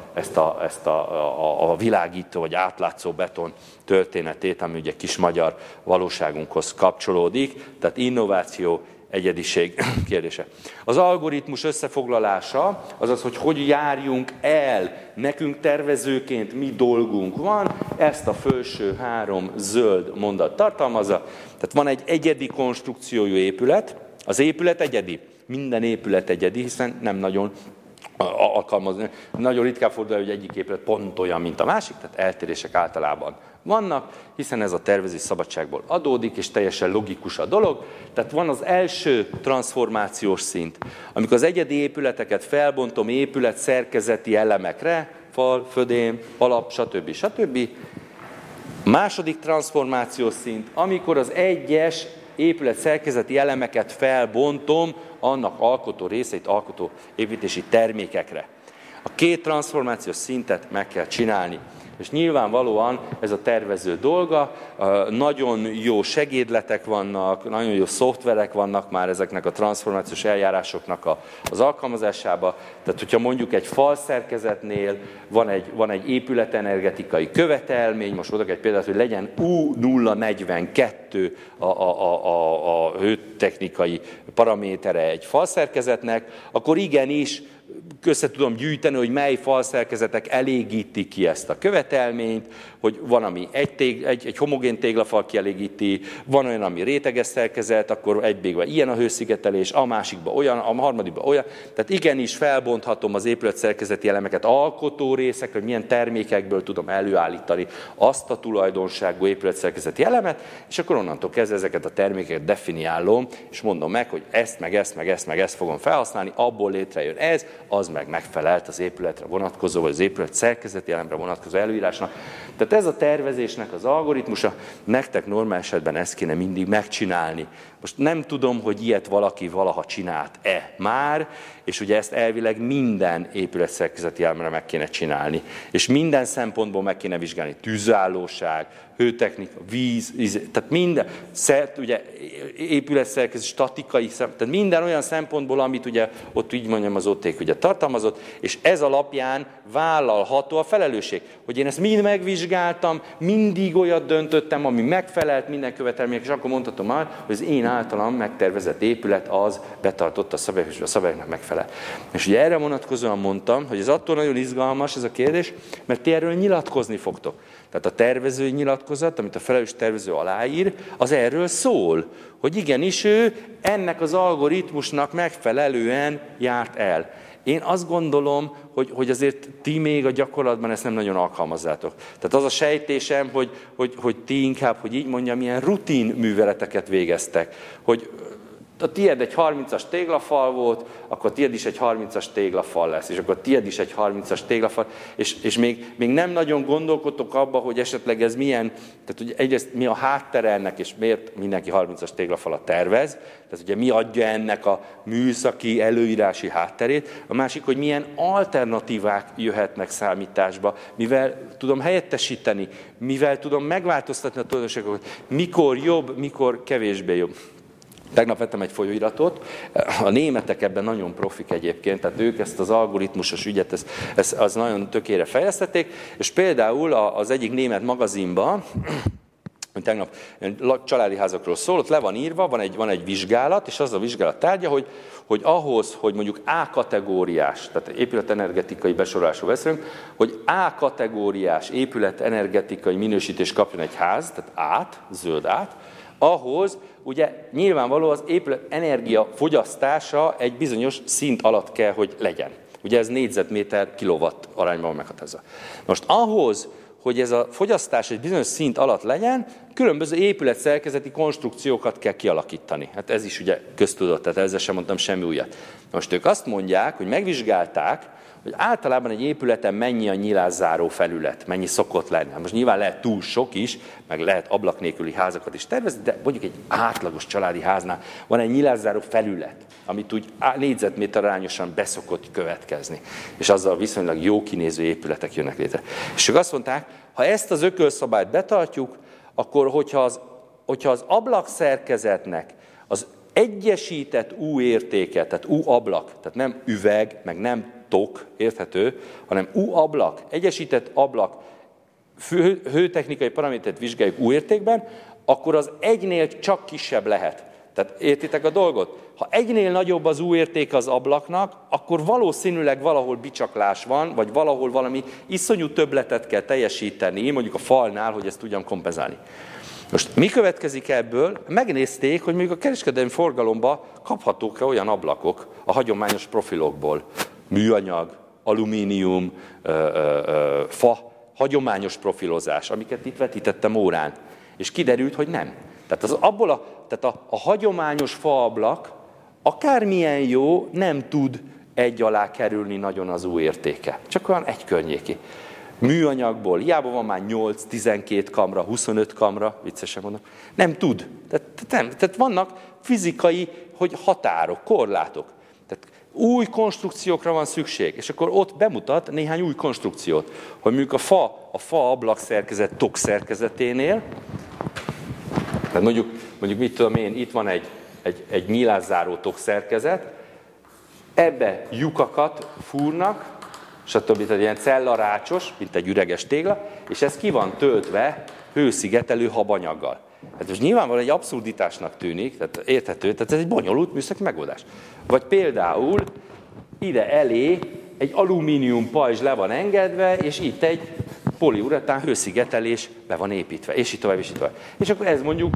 ezt a világító vagy átlátszó beton történetét, ami ugye kis magyar valóságunkhoz kapcsolódik, tehát innováció, egyediség kérdése. Az algoritmus összefoglalása, azaz, hogy járjunk el, nekünk tervezőként mi dolgunk van, ezt a felső 3 zöld mondat tartalmazza. Tehát van egy egyedi konstrukciójú épület, az épület egyedi, minden épület egyedi, hiszen nem nagyon alkalmazni. Nagyon ritkán fordul, hogy egyik épület pont olyan, mint a másik, tehát eltérések általában vannak, hiszen ez a tervezés szabadságból adódik, és teljesen logikus a dolog. Tehát van az első transformációs szint, amikor az egyedi épületeket felbontom épület szerkezeti elemekre, fal, födém, alap, stb. Második transformációs szint, amikor az egyes épület szerkezeti elemeket felbontom annak alkotó részeit, alkotó építési termékekre. A 2 transformációs szintet meg kell csinálni. És nyilvánvalóan ez a tervező dolga, nagyon jó segédletek vannak, nagyon jó szoftverek vannak már ezeknek a transformációs eljárásoknak az alkalmazásába. Tehát, hogyha mondjuk egy falszerkezetnél van egy épületenergetikai követelmény, most mondok egy példát, hogy legyen U042 a hőtechnikai paramétere egy falszerkezetnek, akkor igenis össze tudom gyűjteni, hogy mely falszerkezetek elégítik ki ezt a követelményt, hogy van, ami egy homogén téglafal kielégíti, van olyan, ami réteges szerkezet, akkor egybégben ilyen a hőszigetelés, a másikban olyan, a harmadikban olyan. Tehát igenis felbonthatom az épületszerkezeti elemeket, alkotó részek, hogy milyen termékekből tudom előállítani azt a tulajdonságú épületszerkezeti elemet, és akkor onnantól kezdve ezeket a termékeket definiálom, és mondom meg, hogy ezt fogom felhasználni, abból létrejön ez, az meg megfelelt az épületre vonatkozó, vagy az épület szerkezeti elemre vonatkozó előírásnak. Tehát ez a tervezésnek az algoritmusa, nektek normál esetben ezt kéne mindig megcsinálni. Most nem tudom, hogy ilyet valaki valaha csinált-e már, és ugye ezt elvileg minden épületszerkezeti elemre meg kéne csinálni. És minden szempontból meg kéne vizsgálni. Tűzállóság, hőtechnika, víz, tehát minden, ugye épületszerkezet, statikai, tehát minden olyan szempontból, amit ugye ott így mondjam az OTÉK ugye tartalmazott, és ez alapján vállalható a felelősség, hogy én ezt mind megvizsgáltam, mindig olyat döntöttem, ami megfelelt minden követelménynek, és akkor mondhatom már, hogy az én általam megtervezett épület az betartotta a szabályoknak megfelel. És ugye erre vonatkozóan mondtam, hogy ez attól nagyon izgalmas ez a kérdés, mert ti erről nyilatkozni fogtok. Tehát a tervezői nyilatkozat, amit a felelős tervező aláír, az erről szól, hogy igenis ő ennek az algoritmusnak megfelelően járt el. Én azt gondolom, hogy azért ti még a gyakorlatban ezt nem nagyon alkalmazzátok. Tehát az a sejtésem, hogy ti inkább, hogy így mondjam, ilyen rutin műveleteket végeztek, hogy a tiéd egy 30-as téglafal volt, akkor tiéd is egy 30-as téglafal lesz, és akkor tiéd is egy 30-as téglafal, és még nem nagyon gondolkodtok abba, hogy esetleg ez milyen, tehát ugye egyrészt mi a háttere ennek, és miért mindenki 30-as téglafalat tervez, tehát ugye mi adja ennek a műszaki előírási hátterét, a másik, hogy milyen alternatívák jöhetnek számításba, mivel tudom helyettesíteni, mivel tudom megváltoztatni a tulajdonságokat, mikor jobb, mikor kevésbé jobb. Tegnap vettem egy folyóiratot, a németek ebben nagyon profik egyébként, tehát ők ezt az algoritmusos ügyet, ezt nagyon tökére fejlesztették, és például az egyik német magazinban, tegnap családi házakról szól, ott le van írva, van egy vizsgálat, és az a vizsgálat tárgya, hogy ahhoz, hogy mondjuk A kategóriás, tehát épületenergetikai besorolásról beszélünk, hogy A kategóriás épületenergetikai minősítést kapjon egy ház, tehát át, zöld át, ahhoz ugye nyilvánvaló az épület energiafogyasztása egy bizonyos szint alatt kell, hogy legyen. Ugye ez négyzetméter kilowatt arányban meghatározva. Most ahhoz, hogy ez a fogyasztás egy bizonyos szint alatt legyen, különböző épületszerkezeti konstrukciókat kell kialakítani. Hát ez is ugye köztudott, tehát ezzel sem mondtam semmi újat. Most ők azt mondják, hogy megvizsgálták, hogy általában egy épületen mennyi a nyilázzáró felület, mennyi szokott lenni. Most nyilván lehet túl sok is, meg lehet ablak nélküli házakat is tervezni, de mondjuk egy átlagos családi háznál van egy nyilázzáró felület, amit úgy négyzetméter arányosan beszokott következni. És azzal viszonylag jó kinéző épületek jönnek létre. És ők azt mondták, ha ezt az ökölszabályt betartjuk, akkor hogyha az ablakszerkezetnek az egyesített U-értéke, tehát U-ablak, tehát nem üveg, meg nem tok, érthető, hanem U-ablak, egyesített ablak, hőtechnikai paramétert vizsgáljuk U-értékben, akkor az egynél csak kisebb lehet. Tehát értitek a dolgot? Ha egynél nagyobb az U-érték az ablaknak, akkor valószínűleg valahol bicsaklás van, vagy valahol valami iszonyú többletet kell teljesíteni, mondjuk a falnál, hogy ezt tudjam kompenzálni. Most mi következik ebből? Megnézték, hogy mondjuk a kereskedelmi forgalomban kaphatók-e olyan ablakok a hagyományos profilokból. Műanyag, alumínium, fa, hagyományos profilozás, amiket itt vetítettem órán. És kiderült, hogy nem. Tehát a hagyományos faablak, akármilyen jó, nem tud egy alá kerülni nagyon az U-értéke. Csak olyan egy környéki. Műanyagból, hiába van már 8-12 kamra, 25 kamra, viccesen mondom, nem tud. Tehát vannak fizikai határok, korlátok. Tehát új konstrukciókra van szükség, és akkor ott bemutat néhány új konstrukciót, hogy mondjuk a fa ablakszerkezet tok szerkezeténél, tehát mondjuk mit tudom én, itt van egy nyilázzáró tok szerkezet, ebbe lyukakat fúrnak, stb. Tehát ilyen cellarácsos, mint egy üreges tégla, és ez ki van töltve hőszigetelő habanyaggal. Hát most nyilvánvalóan egy abszurditásnak tűnik, tehát érthető, tehát ez egy bonyolult műszaki megoldás. Vagy például ide elé egy alumínium pajzs le van engedve, és itt egy poliuretán hőszigetelés be van építve, és így tovább, és így tovább. És akkor ez mondjuk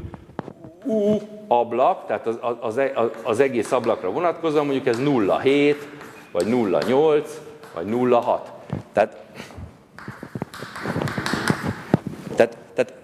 U-ablak, tehát az egész ablakra vonatkozóan mondjuk ez 0,7, vagy 0,8, vagy 0,6. Tehát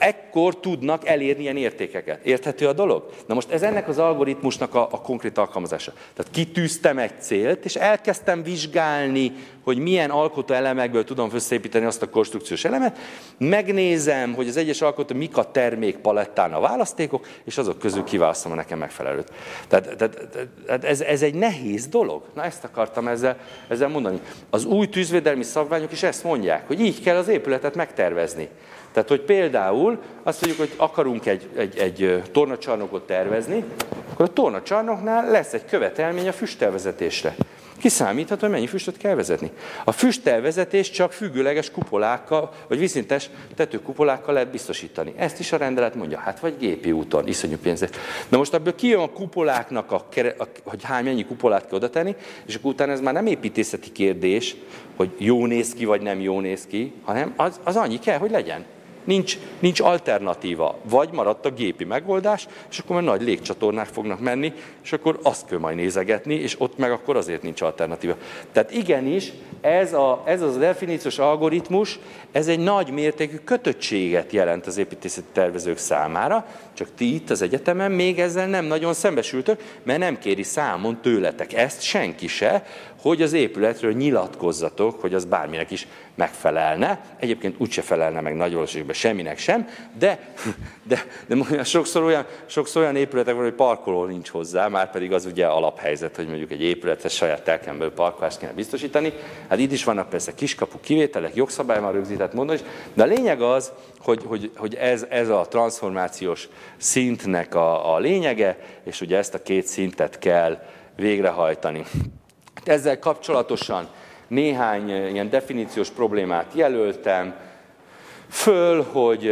ekkor tudnak elérni ilyen értékeket. Érthető a dolog? Na most ez ennek az algoritmusnak a konkrét alkalmazása. Tehát kitűztem egy célt, és elkezdtem vizsgálni, hogy milyen alkotóelemekből tudom összeépíteni azt a konstrukciós elemet, megnézem, hogy az egyes alkotó mik a termékpalettán a választékok, és azok közül kiválasztom a nekem megfelelőt. Tehát ez egy nehéz dolog. Na ezt akartam ezzel mondani. Az új tűzvédelmi szabványok is ezt mondják, hogy így kell az épületet megtervezni. Tehát, hogy például azt mondjuk, hogy akarunk egy tornacsarnokot tervezni, akkor a tornacsarnoknál lesz egy követelmény a füstelvezetésre. Kiszámítható, hogy mennyi füstöt kell vezetni. A füstelvezetés csak függőleges kupolákkal, vagy vízszintes tetőkupolákkal lehet biztosítani. Ezt is a rendelet mondja, hát vagy gépi úton, iszonyú pénzért. Na most ebből kijön a kupoláknak, hogy mennyi kupolát kell odatenni, és akkor utána ez már nem építészeti kérdés, hogy jó néz ki, vagy nem jó néz ki, hanem az annyi kell, hogy legyen. Nincs alternatíva. Vagy maradt a gépi megoldás, és akkor már nagy légcsatornák fognak menni, és akkor azt kell majd nézegetni, és ott meg akkor azért nincs alternatíva. Tehát igenis, ez az definíciós algoritmus, ez egy nagy mértékű kötöttséget jelent az építészeti tervezők számára, csak ti itt az egyetemen még ezzel nem nagyon szembesültök, mert nem kéri számon tőletek ezt senki se, hogy az épületről nyilatkozzatok, hogy az bárminek is megfelelne. Egyébként úgyse felelne meg nagy valószínűségben semminek sem, de sokszor olyan épületek van, hogy parkoló nincs hozzá, már pedig az ugye alaphelyzet, hogy mondjuk egy épülethez saját telken belül parkolást kéne biztosítani. Hát itt is vannak persze kiskapu kivételek, jogszabályban rögzített módon is, de a lényeg az, hogy ez a transformációs szintnek a lényege, és ugye ezt a két szintet kell végrehajtani. Ezzel kapcsolatosan néhány ilyen definíciós problémát jelöltem föl,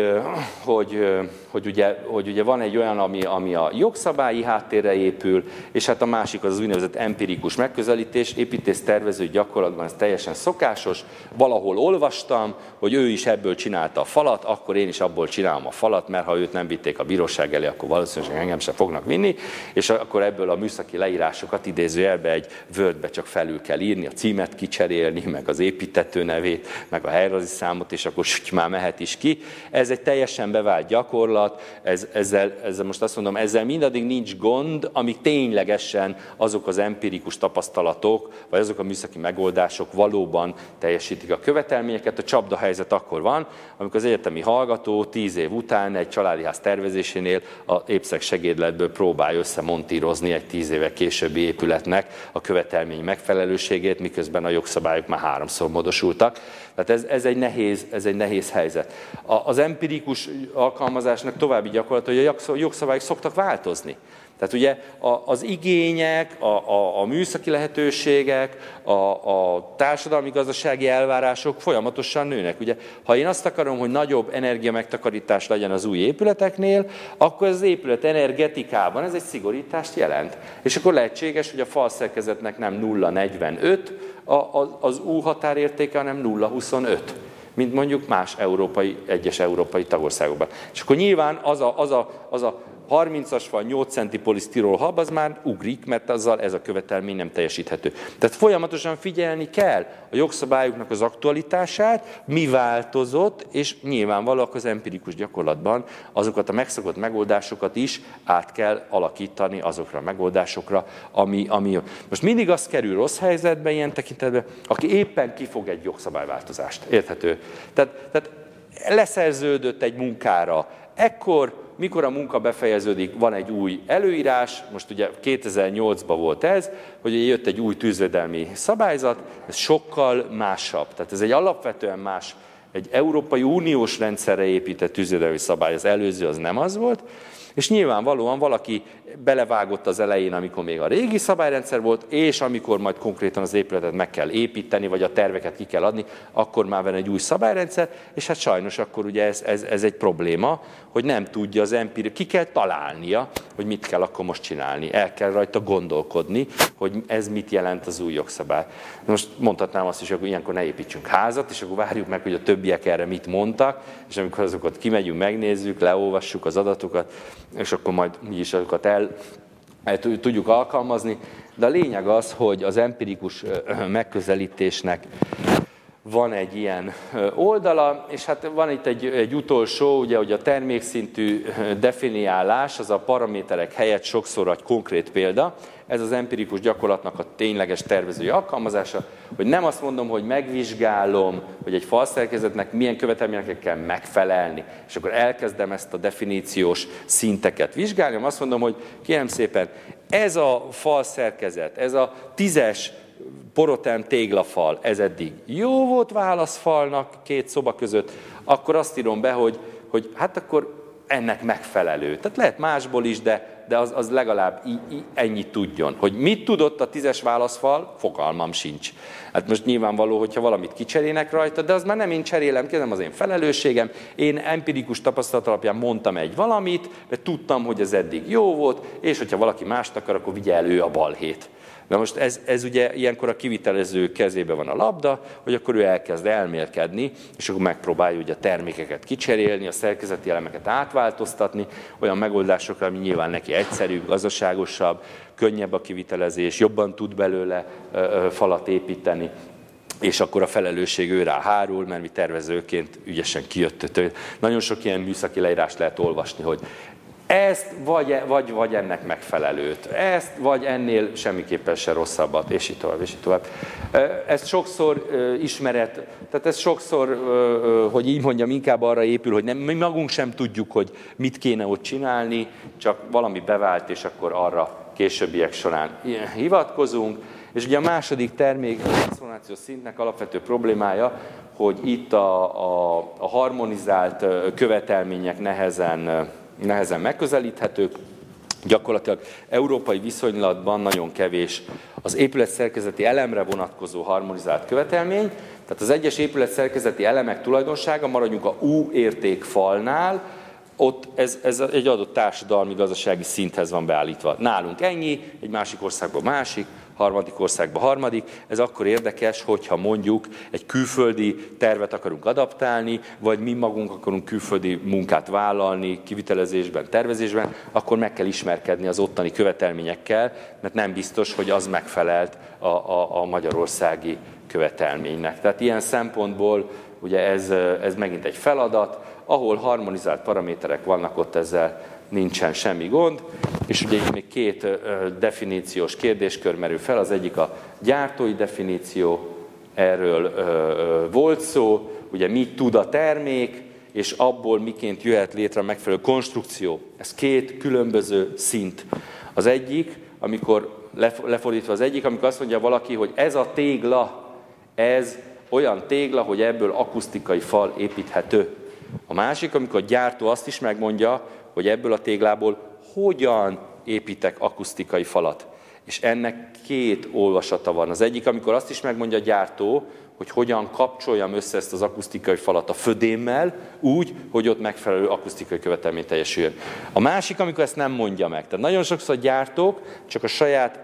hogy ugye van egy olyan, ami a jogszabályi háttérre épül, és hát a másik az úgynevezett empirikus megközelítés, építésztervező gyakorlatban ez teljesen szokásos. Valahol olvastam, hogy ő is ebből csinálta a falat, akkor én is abból csinálom a falat, mert ha őt nem vitték a bíróság elé, akkor valószínűleg engem sem fognak vinni, és akkor ebből a műszaki leírásokat idézőjelbe egy Wordbe csak felül kell írni, a címet kicserélni, meg az építető nevét, meg a helyrajzi számot, és akkor már mehet is ki. Ez egy teljesen bevált gyakorlat, ezzel most azt mondom, ezzel mindaddig nincs gond, amíg ténylegesen azok az empirikus tapasztalatok, vagy azok a műszaki megoldások valóban teljesítik a követelményeket. A csapdahelyzet akkor van, amikor az egyetemi hallgató 10 év után egy családi ház tervezésénél a épszeg segédletből próbál összemontírozni egy 10 éve későbbi épületnek a követelmény megfelelőségét, miközben a jogszabályok már 3-szor módosultak. Tehát ez egy nehéz helyzet. Az empirikus alkalmazásnak további gyakorlat, hogy a jogszabályok szoktak változni. Tehát ugye az igények, a műszaki lehetőségek, a társadalmi-gazdasági elvárások folyamatosan nőnek. Ugye, ha én azt akarom, hogy nagyobb energiamegtakarítás legyen az új épületeknél, akkor az épület energetikában ez egy szigorítást jelent. És akkor lehetséges, hogy a falszerkezetnek nem 0,45 az U határértéke, hanem 0,25. Mint mondjuk más egyes európai tagországokban. És akkor nyilván az a 30-as vagy 8 centi polisztirol hab, az már ugrik, mert azzal ez a követelmény nem teljesíthető. Tehát folyamatosan figyelni kell a jogszabályoknak az aktualitását, mi változott, és nyilvánvalóan az empirikus gyakorlatban azokat a megszokott megoldásokat is át kell alakítani azokra a megoldásokra, ami. Most mindig az kerül rossz helyzetbe ilyen tekintetben, aki éppen kifog egy jogszabályváltozást. Érthető? Tehát leszerződött egy munkára. Ekkor, mikor a munka befejeződik, van egy új előírás, most ugye 2008-ban volt ez, hogy jött egy új tűzvédelmi szabályzat, ez sokkal másabb. Tehát ez egy alapvetően más, egy Európai Uniós rendszerre épített tűzvédelmi szabály, az előző az nem az volt, és nyilvánvalóan valaki belevágott az elején, amikor még a régi szabályrendszer volt, és amikor majd konkrétan az épületet meg kell építeni, vagy a terveket ki kell adni, akkor már van egy új szabályrendszer, és hát sajnos akkor ugye ez egy probléma, hogy nem tudja az empíria, ki kell találnia, hogy mit kell akkor most csinálni. El kell rajta gondolkodni, hogy ez mit jelent az új jogszabály. Most mondhatnám azt is, hogy ilyenkor ne építsünk házat, és akkor várjuk meg, hogy a többiek erre mit mondtak, és amikor azokat kimegyünk, megnézzük, leolvassuk az adatokat, és akkor majd mi is azokat el tudjuk alkalmazni. De a lényeg az, hogy az empirikus megközelítésnek van egy ilyen oldala, és hát van itt egy utolsó, ugye, hogy a termékszintű definiálás, az a paraméterek helyett sokszor egy konkrét példa. Ez az empirikus gyakorlatnak a tényleges tervezői alkalmazása, hogy nem azt mondom, hogy megvizsgálom, hogy egy falszerkezetnek milyen követelményeknek kell megfelelni, és akkor elkezdem ezt a definíciós szinteket vizsgálni, hanem azt mondom, hogy kérem szépen, ez a falszerkezet, ez a 10-es porotem téglafal, ez eddig jó volt válaszfalnak 2 szoba között, akkor azt írom be, hogy hát akkor ennek megfelelő. Tehát lehet másból is, de az legalább ennyit tudjon. Hogy mit tudott a 10-es válaszfal, fogalmam sincs. Hát most nyilvánvaló, hogyha valamit kicserélnek rajta, de az már nem én cserélem ki, nem az én felelősségem. Én empirikus tapasztalat alapján mondtam egy valamit, mert tudtam, hogy ez eddig jó volt, és hogyha valaki mást akar, akkor vigye elő a balhét. Na most ez ugye ilyenkor a kivitelező kezébe van a labda, hogy akkor ő elkezd elmélkedni, és akkor megpróbálja ugye a termékeket kicserélni, a szerkezeti elemeket átváltoztatni, olyan megoldásokra, ami nyilván neki egyszerűbb, gazdaságosabb, könnyebb a kivitelezés, jobban tud belőle falat építeni, és akkor a felelősség ő rá hárul, mert mi tervezőként ügyesen kijött. Nagyon sok ilyen műszaki leírást lehet olvasni, hogy ezt vagy ennek megfelelőt, ezt vagy ennél semmiképpen se rosszabbat, és így tovább, és így tovább. Ez sokszor ismeret, tehát ez sokszor, hogy így mondjam, inkább arra épül, hogy mi magunk sem tudjuk, hogy mit kéne ott csinálni, csak valami bevált, és akkor arra későbbiek során hivatkozunk. És ugye a második transformációs szintnek alapvető problémája, hogy itt a harmonizált követelmények nehezen megközelíthetők. Gyakorlatilag európai viszonylatban nagyon kevés az épületszerkezeti elemre vonatkozó harmonizált követelmény. Tehát az egyes épületszerkezeti elemek tulajdonsága, maradjunk a U értékfalnál, ott ez egy adott társadalmi-gazdasági szinthez van beállítva. Nálunk ennyi, egy másik országban másik, harmadik országban harmadik. Ez akkor érdekes, hogyha mondjuk egy külföldi tervet akarunk adaptálni, vagy mi magunk akarunk külföldi munkát vállalni, kivitelezésben, tervezésben, akkor meg kell ismerkedni az ottani követelményekkel, mert nem biztos, hogy az megfelelt a magyarországi követelménynek. Tehát ilyen szempontból ugye ez megint egy feladat, ahol harmonizált paraméterek vannak, ott ezzel nincsen semmi gond, és ugye itt még 2 definíciós kérdéskör merül fel, az egyik a gyártói definíció, erről volt szó, ugye mit tud a termék, és abból miként jöhet létre a megfelelő konstrukció. Ez 2 különböző szint. Az egyik, amikor lefordítva az egyik, amikor azt mondja valaki, hogy ez a tégla, ez olyan tégla, hogy ebből akusztikai fal építhető. A másik, amikor a gyártó azt is megmondja, hogy ebből a téglából hogyan építek akusztikai falat. És ennek 2 olvasata van. Az egyik, amikor azt is megmondja a gyártó, hogy hogyan kapcsoljam össze ezt az akusztikai falat a födémmel, úgy, hogy ott megfelelő akusztikai követelmény teljesüljön. A másik, amikor ezt nem mondja meg. Tehát nagyon sokszor a gyártók csak a saját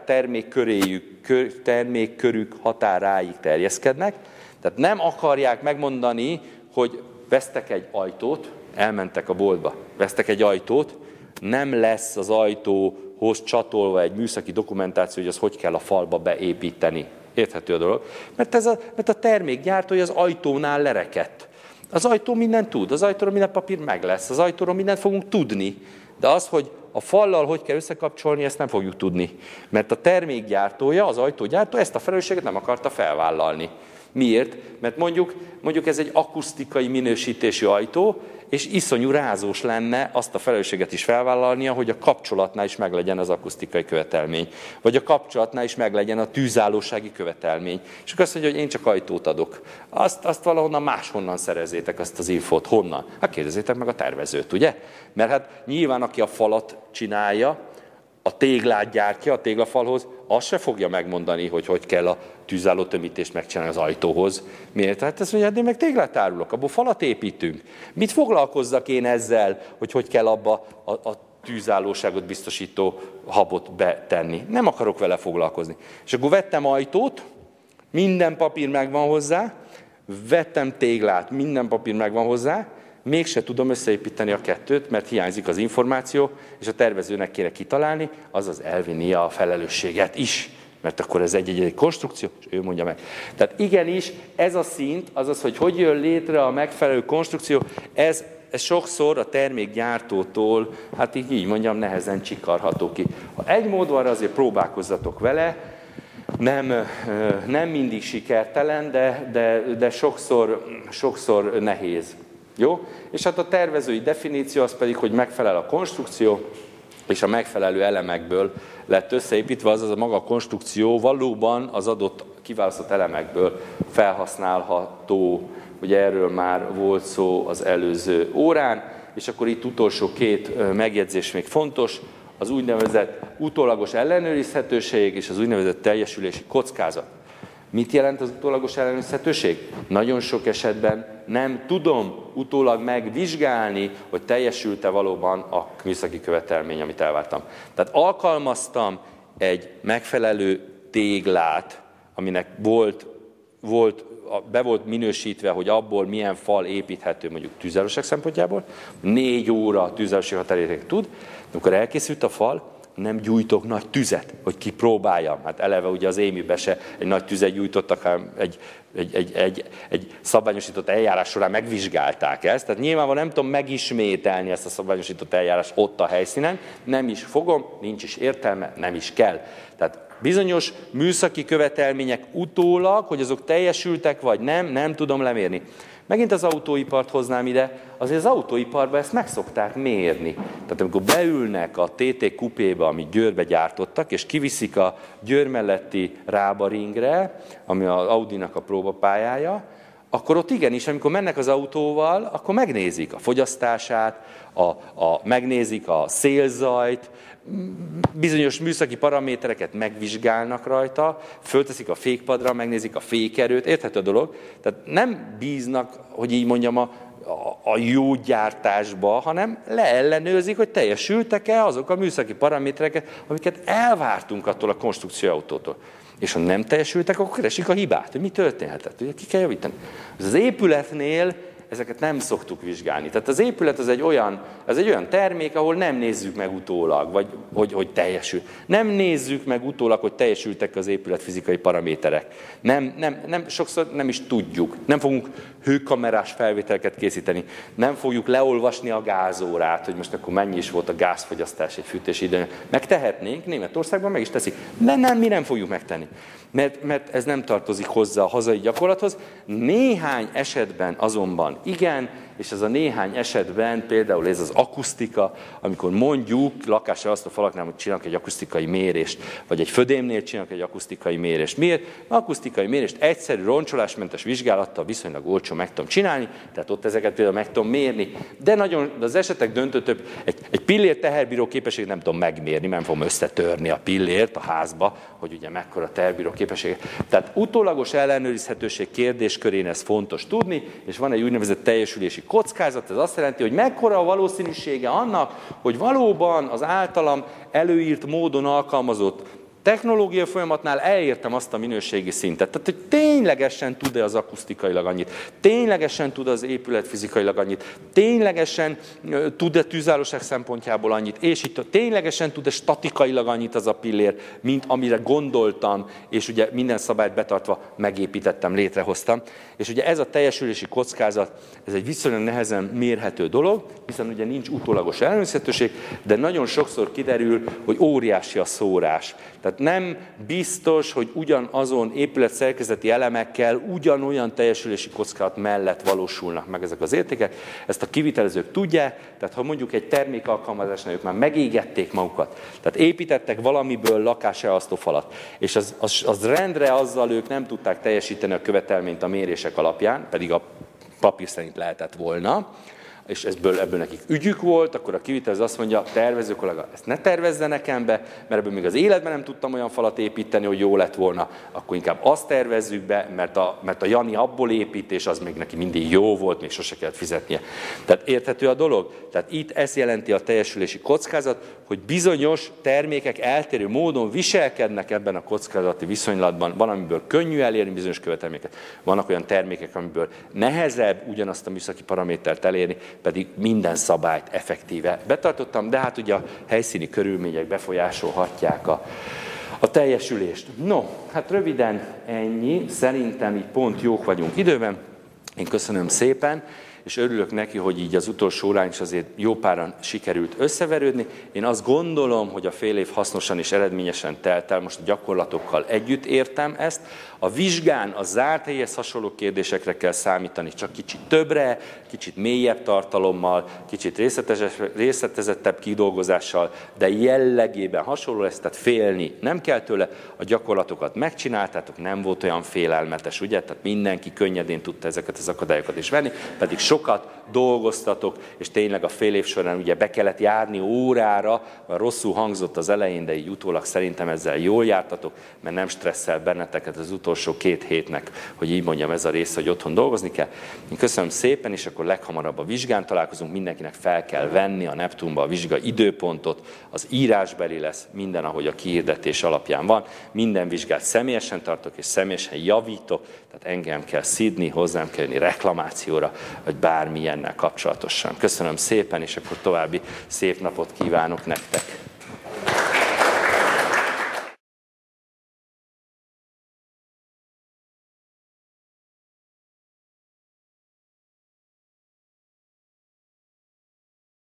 termékkörük határáig terjeszkednek, tehát nem akarják megmondani, hogy vesztek egy ajtót, elmentek a boltba, vesztek egy ajtót, nem lesz az ajtóhoz csatolva egy műszaki dokumentáció, hogy az hogy kell a falba beépíteni. Érthető a dolog? Mert a termékgyártója az ajtónál lerekedt. Az ajtó mindent tud, az ajtóról minden papír meg lesz, az ajtóról mindent fogunk tudni, de az, hogy a fallal hogy kell összekapcsolni, ezt nem fogjuk tudni. Mert a termékgyártója, az ajtógyártó ezt a felelősséget nem akarta felvállalni. Miért? Mert mondjuk ez egy akusztikai minősítésű ajtó, és iszonyú rázós lenne azt a felelősséget is felvállalnia, hogy a kapcsolatnál is meglegyen az akusztikai követelmény, vagy a kapcsolatnál is meglegyen a tűzállósági követelmény. És akkor azt mondja, hogy én csak ajtót adok. Azt valahonnan máshonnan szerezzétek azt az infót. Honnan? Hát kérdezzétek meg a tervezőt, ugye? Mert hát nyilván, aki a falat csinálja, a téglát gyártja a téglafalhoz, azt se fogja megmondani, hogy kell a tűzálló tömítést megcsinálni az ajtóhoz. Miért? Hát ezt mondja, de meg téglát árulok, abból falat építünk. Mit foglalkozzak én ezzel, hogy kell abba a tűzállóságot biztosító habot betenni? Nem akarok vele foglalkozni. És akkor vettem ajtót, minden papír megvan hozzá, vettem téglát, minden papír megvan hozzá, mégse tudom összeépíteni a 2-t, mert hiányzik az információ, és a tervezőnek kéne kitalálni, azaz elvinnie a felelősséget is. mert akkor ez egy konstrukció, és ő mondja meg. Tehát igenis, ez a szint, azaz, hogy jön létre a megfelelő konstrukció, ez sokszor a termékgyártótól, hát így mondjam, nehezen csikarható ki. Ha egy mód van, azért próbálkozzatok vele, nem mindig sikertelen, de sokszor nehéz. Jó? És hát a tervezői definíció az pedig, hogy megfelel a konstrukció, és a megfelelő elemekből lett összeépítve, azaz a maga konstrukció valóban az adott kiválasztott elemekből felhasználható. Ugye erről már volt szó az előző órán, és akkor itt utolsó két megjegyzés még fontos, az úgynevezett utólagos ellenőrizhetőség és az úgynevezett teljesülési kockázat. Mit jelent az utólagos ellenőrizhetőség? Nagyon sok esetben nem tudom utólag megvizsgálni, hogy teljesült-e valóban a műszaki követelmény, amit elvártam. Tehát alkalmaztam egy megfelelő téglát, aminek be volt minősítve, hogy abból milyen fal építhető mondjuk tűzállóság szempontjából, 4 óra tűzállóság határérték tud, amikor elkészült a fal, nem gyújtok nagy tüzet, hogy kipróbáljam. Hát eleve ugye az Émibe se egy nagy tüzet gyújtottak, hanem egy szabványosított eljárás során megvizsgálták ezt. Tehát nyilvánvalóan nem tudom megismételni ezt a szabványosított eljárást ott a helyszínen, nem is fogom, nincs is értelme, nem is kell. Tehát bizonyos műszaki követelmények utólag, hogy azok teljesültek vagy nem tudom lemérni. Megint az autóipart hoznám ide, azért az autóiparban ezt meg szokták mérni. Tehát amikor beülnek a TT kupéba, amit Győrbe gyártottak, és kiviszik a Győr melletti Rábaringre, ami az Audinak a próbapályája, akkor ott igenis, amikor mennek az autóval, akkor megnézik a fogyasztását, megnézik a szélzajt, bizonyos műszaki paramétereket megvizsgálnak rajta, fölteszik a fékpadra, megnézik a fékerőt, érthető a dolog. Tehát nem bíznak, hogy így mondjam, a jó gyártásba, hanem leellenőrzik, hogy teljesültek-e azok a műszaki paramétereket, amiket elvártunk attól a konstrukcióautótól. És ha nem teljesültek, akkor keresik a hibát, hogy mi történhetett, ugye ki kell javítani. Az épületnél ezeket nem szoktuk vizsgálni. Tehát az épület az egy olyan termék, ahol nem nézzük meg utólag, vagy hogy teljesül. Nem nézzük meg utólag, hogy teljesültek az épület fizikai paraméterek. Sokszor nem is tudjuk. Nem fogunk hőkamerás felvételeket készíteni. Nem fogjuk leolvasni a gázórát, hogy most akkor mennyi is volt a gázfogyasztás egy fűtési időn. Megtehetnénk, Németországban meg is teszik. Mi nem fogjuk megtenni. Mert ez nem tartozik hozzá a hazai gyakorlathoz. Néhány esetben azonban igen, és ez a néhány esetben például ez az akusztika, amikor mondjuk lakásra azt a falaknál, hogy csinálnak egy akusztikai mérést, vagy egy födémnél csinálnak egy akusztikai mérést. Miért? Akusztikai mérést egyszerű, roncsolásmentes vizsgálattal viszonylag olcsó meg tudom csinálni, tehát ott ezeket például meg tudom mérni, de az esetek döntő több, egy pillér teherbíró képességet nem tudom megmérni, nem fogom összetörni a pillért a házba, hogy ugye mekkora teherbíró képessége. Tehát utólagos ellenőrizhetőség kérdéskörén ez fontos tudni, és van egy úgynevezett teljesülési kockázat, ez azt jelenti, hogy mekkora a valószínűsége annak, hogy valóban az általam előírt módon alkalmazott technológiai folyamatnál elértem azt a minőségi szintet. Tehát, hogy ténylegesen tud-e az akusztikailag annyit, ténylegesen tud az épület fizikailag annyit, ténylegesen tud-e tűzállóság szempontjából annyit, és itt ténylegesen tud-e statikailag annyit az a pillér, mint amire gondoltam, és ugye minden szabályt betartva megépítettem, létrehoztam. És ugye ez a teljesülési kockázat, ez egy viszonylag nehezen mérhető dolog, hiszen ugye nincs utólagos ellenőrizhetőség, de nagyon sokszor kiderül, hogy óriási a szórás. Tehát nem biztos, hogy ugyanazon épületszerkezeti elemekkel ugyanolyan teljesülési kockázat mellett valósulnak meg ezek az értékek. Ezt a kivitelezők tudják, tehát ha mondjuk egy termékalkalmazásnál ők már megégették magukat, tehát építettek valamiből lakáselhasztó falat, és az rendre azzal ők nem tudták teljesíteni a követelményt a mérések alapján, pedig a papír szerint lehetett volna, és ebből nekik ügyük volt, akkor a kivitelező azt mondja, tervező kollega, ezt ne tervezze nekem be, mert ebből még az életben nem tudtam olyan falat építeni, hogy jó lett volna, akkor inkább azt tervezzük be, mert a Jani abból épít, és az még neki mindig jó volt, még sose kellett fizetnie. Tehát érthető a dolog? Tehát itt ez jelenti a teljesülési kockázat, hogy bizonyos termékek eltérő módon viselkednek ebben a kockázati viszonylatban, van, amiből könnyű elérni bizonyos követelményeket, vannak olyan termékek, amiből nehezebb ugyanazt a műszaki paramétert elérni, pedig minden szabályt effektíve betartottam, de hát ugye a helyszíni körülmények befolyásolhatják a teljesülést. No, hát röviden ennyi, szerintem így pont jók vagyunk időben. Én köszönöm szépen, és örülök neki, hogy így az utolsó órán is azért jó páran sikerült összeverődni. Én azt gondolom, hogy a fél év hasznosan és eredményesen telt el, most a gyakorlatokkal együtt értem ezt. A vizsgán a zárt helyhez hasonló kérdésekre kell számítani, csak kicsit többre, kicsit mélyebb tartalommal, kicsit részletezettebb kidolgozással, de jellegében hasonló lesz, tehát félni nem kell tőle. A gyakorlatokat megcsináltátok, nem volt olyan félelmetes, ugye? Tehát mindenki könnyedén tudta ezeket az akadályokat is venni, pedig sokat dolgoztatok, és tényleg a fél év során ugye be kellett járni órára, mert rosszul hangzott az elején, de így utólag szerintem ezzel jól jártatok, mert nem stresszel benneteket az utolsó 2 hétnek, hogy így mondjam, ez a része, hogy otthon dolgozni kell. Én köszönöm szépen, és akkor leghamarabb a vizsgán találkozunk, mindenkinek fel kell venni a Neptunba a vizsga időpontot, az írásbeli lesz, minden, ahogy a kihirdetés alapján van, minden vizsgát személyesen tartok, és személyesen javítok, tehát engem kell szidni, hozzám kell jönni reklamációra, vagy bármilyennel kapcsolatosan. Köszönöm szépen, és akkor további szép napot kívánok nektek!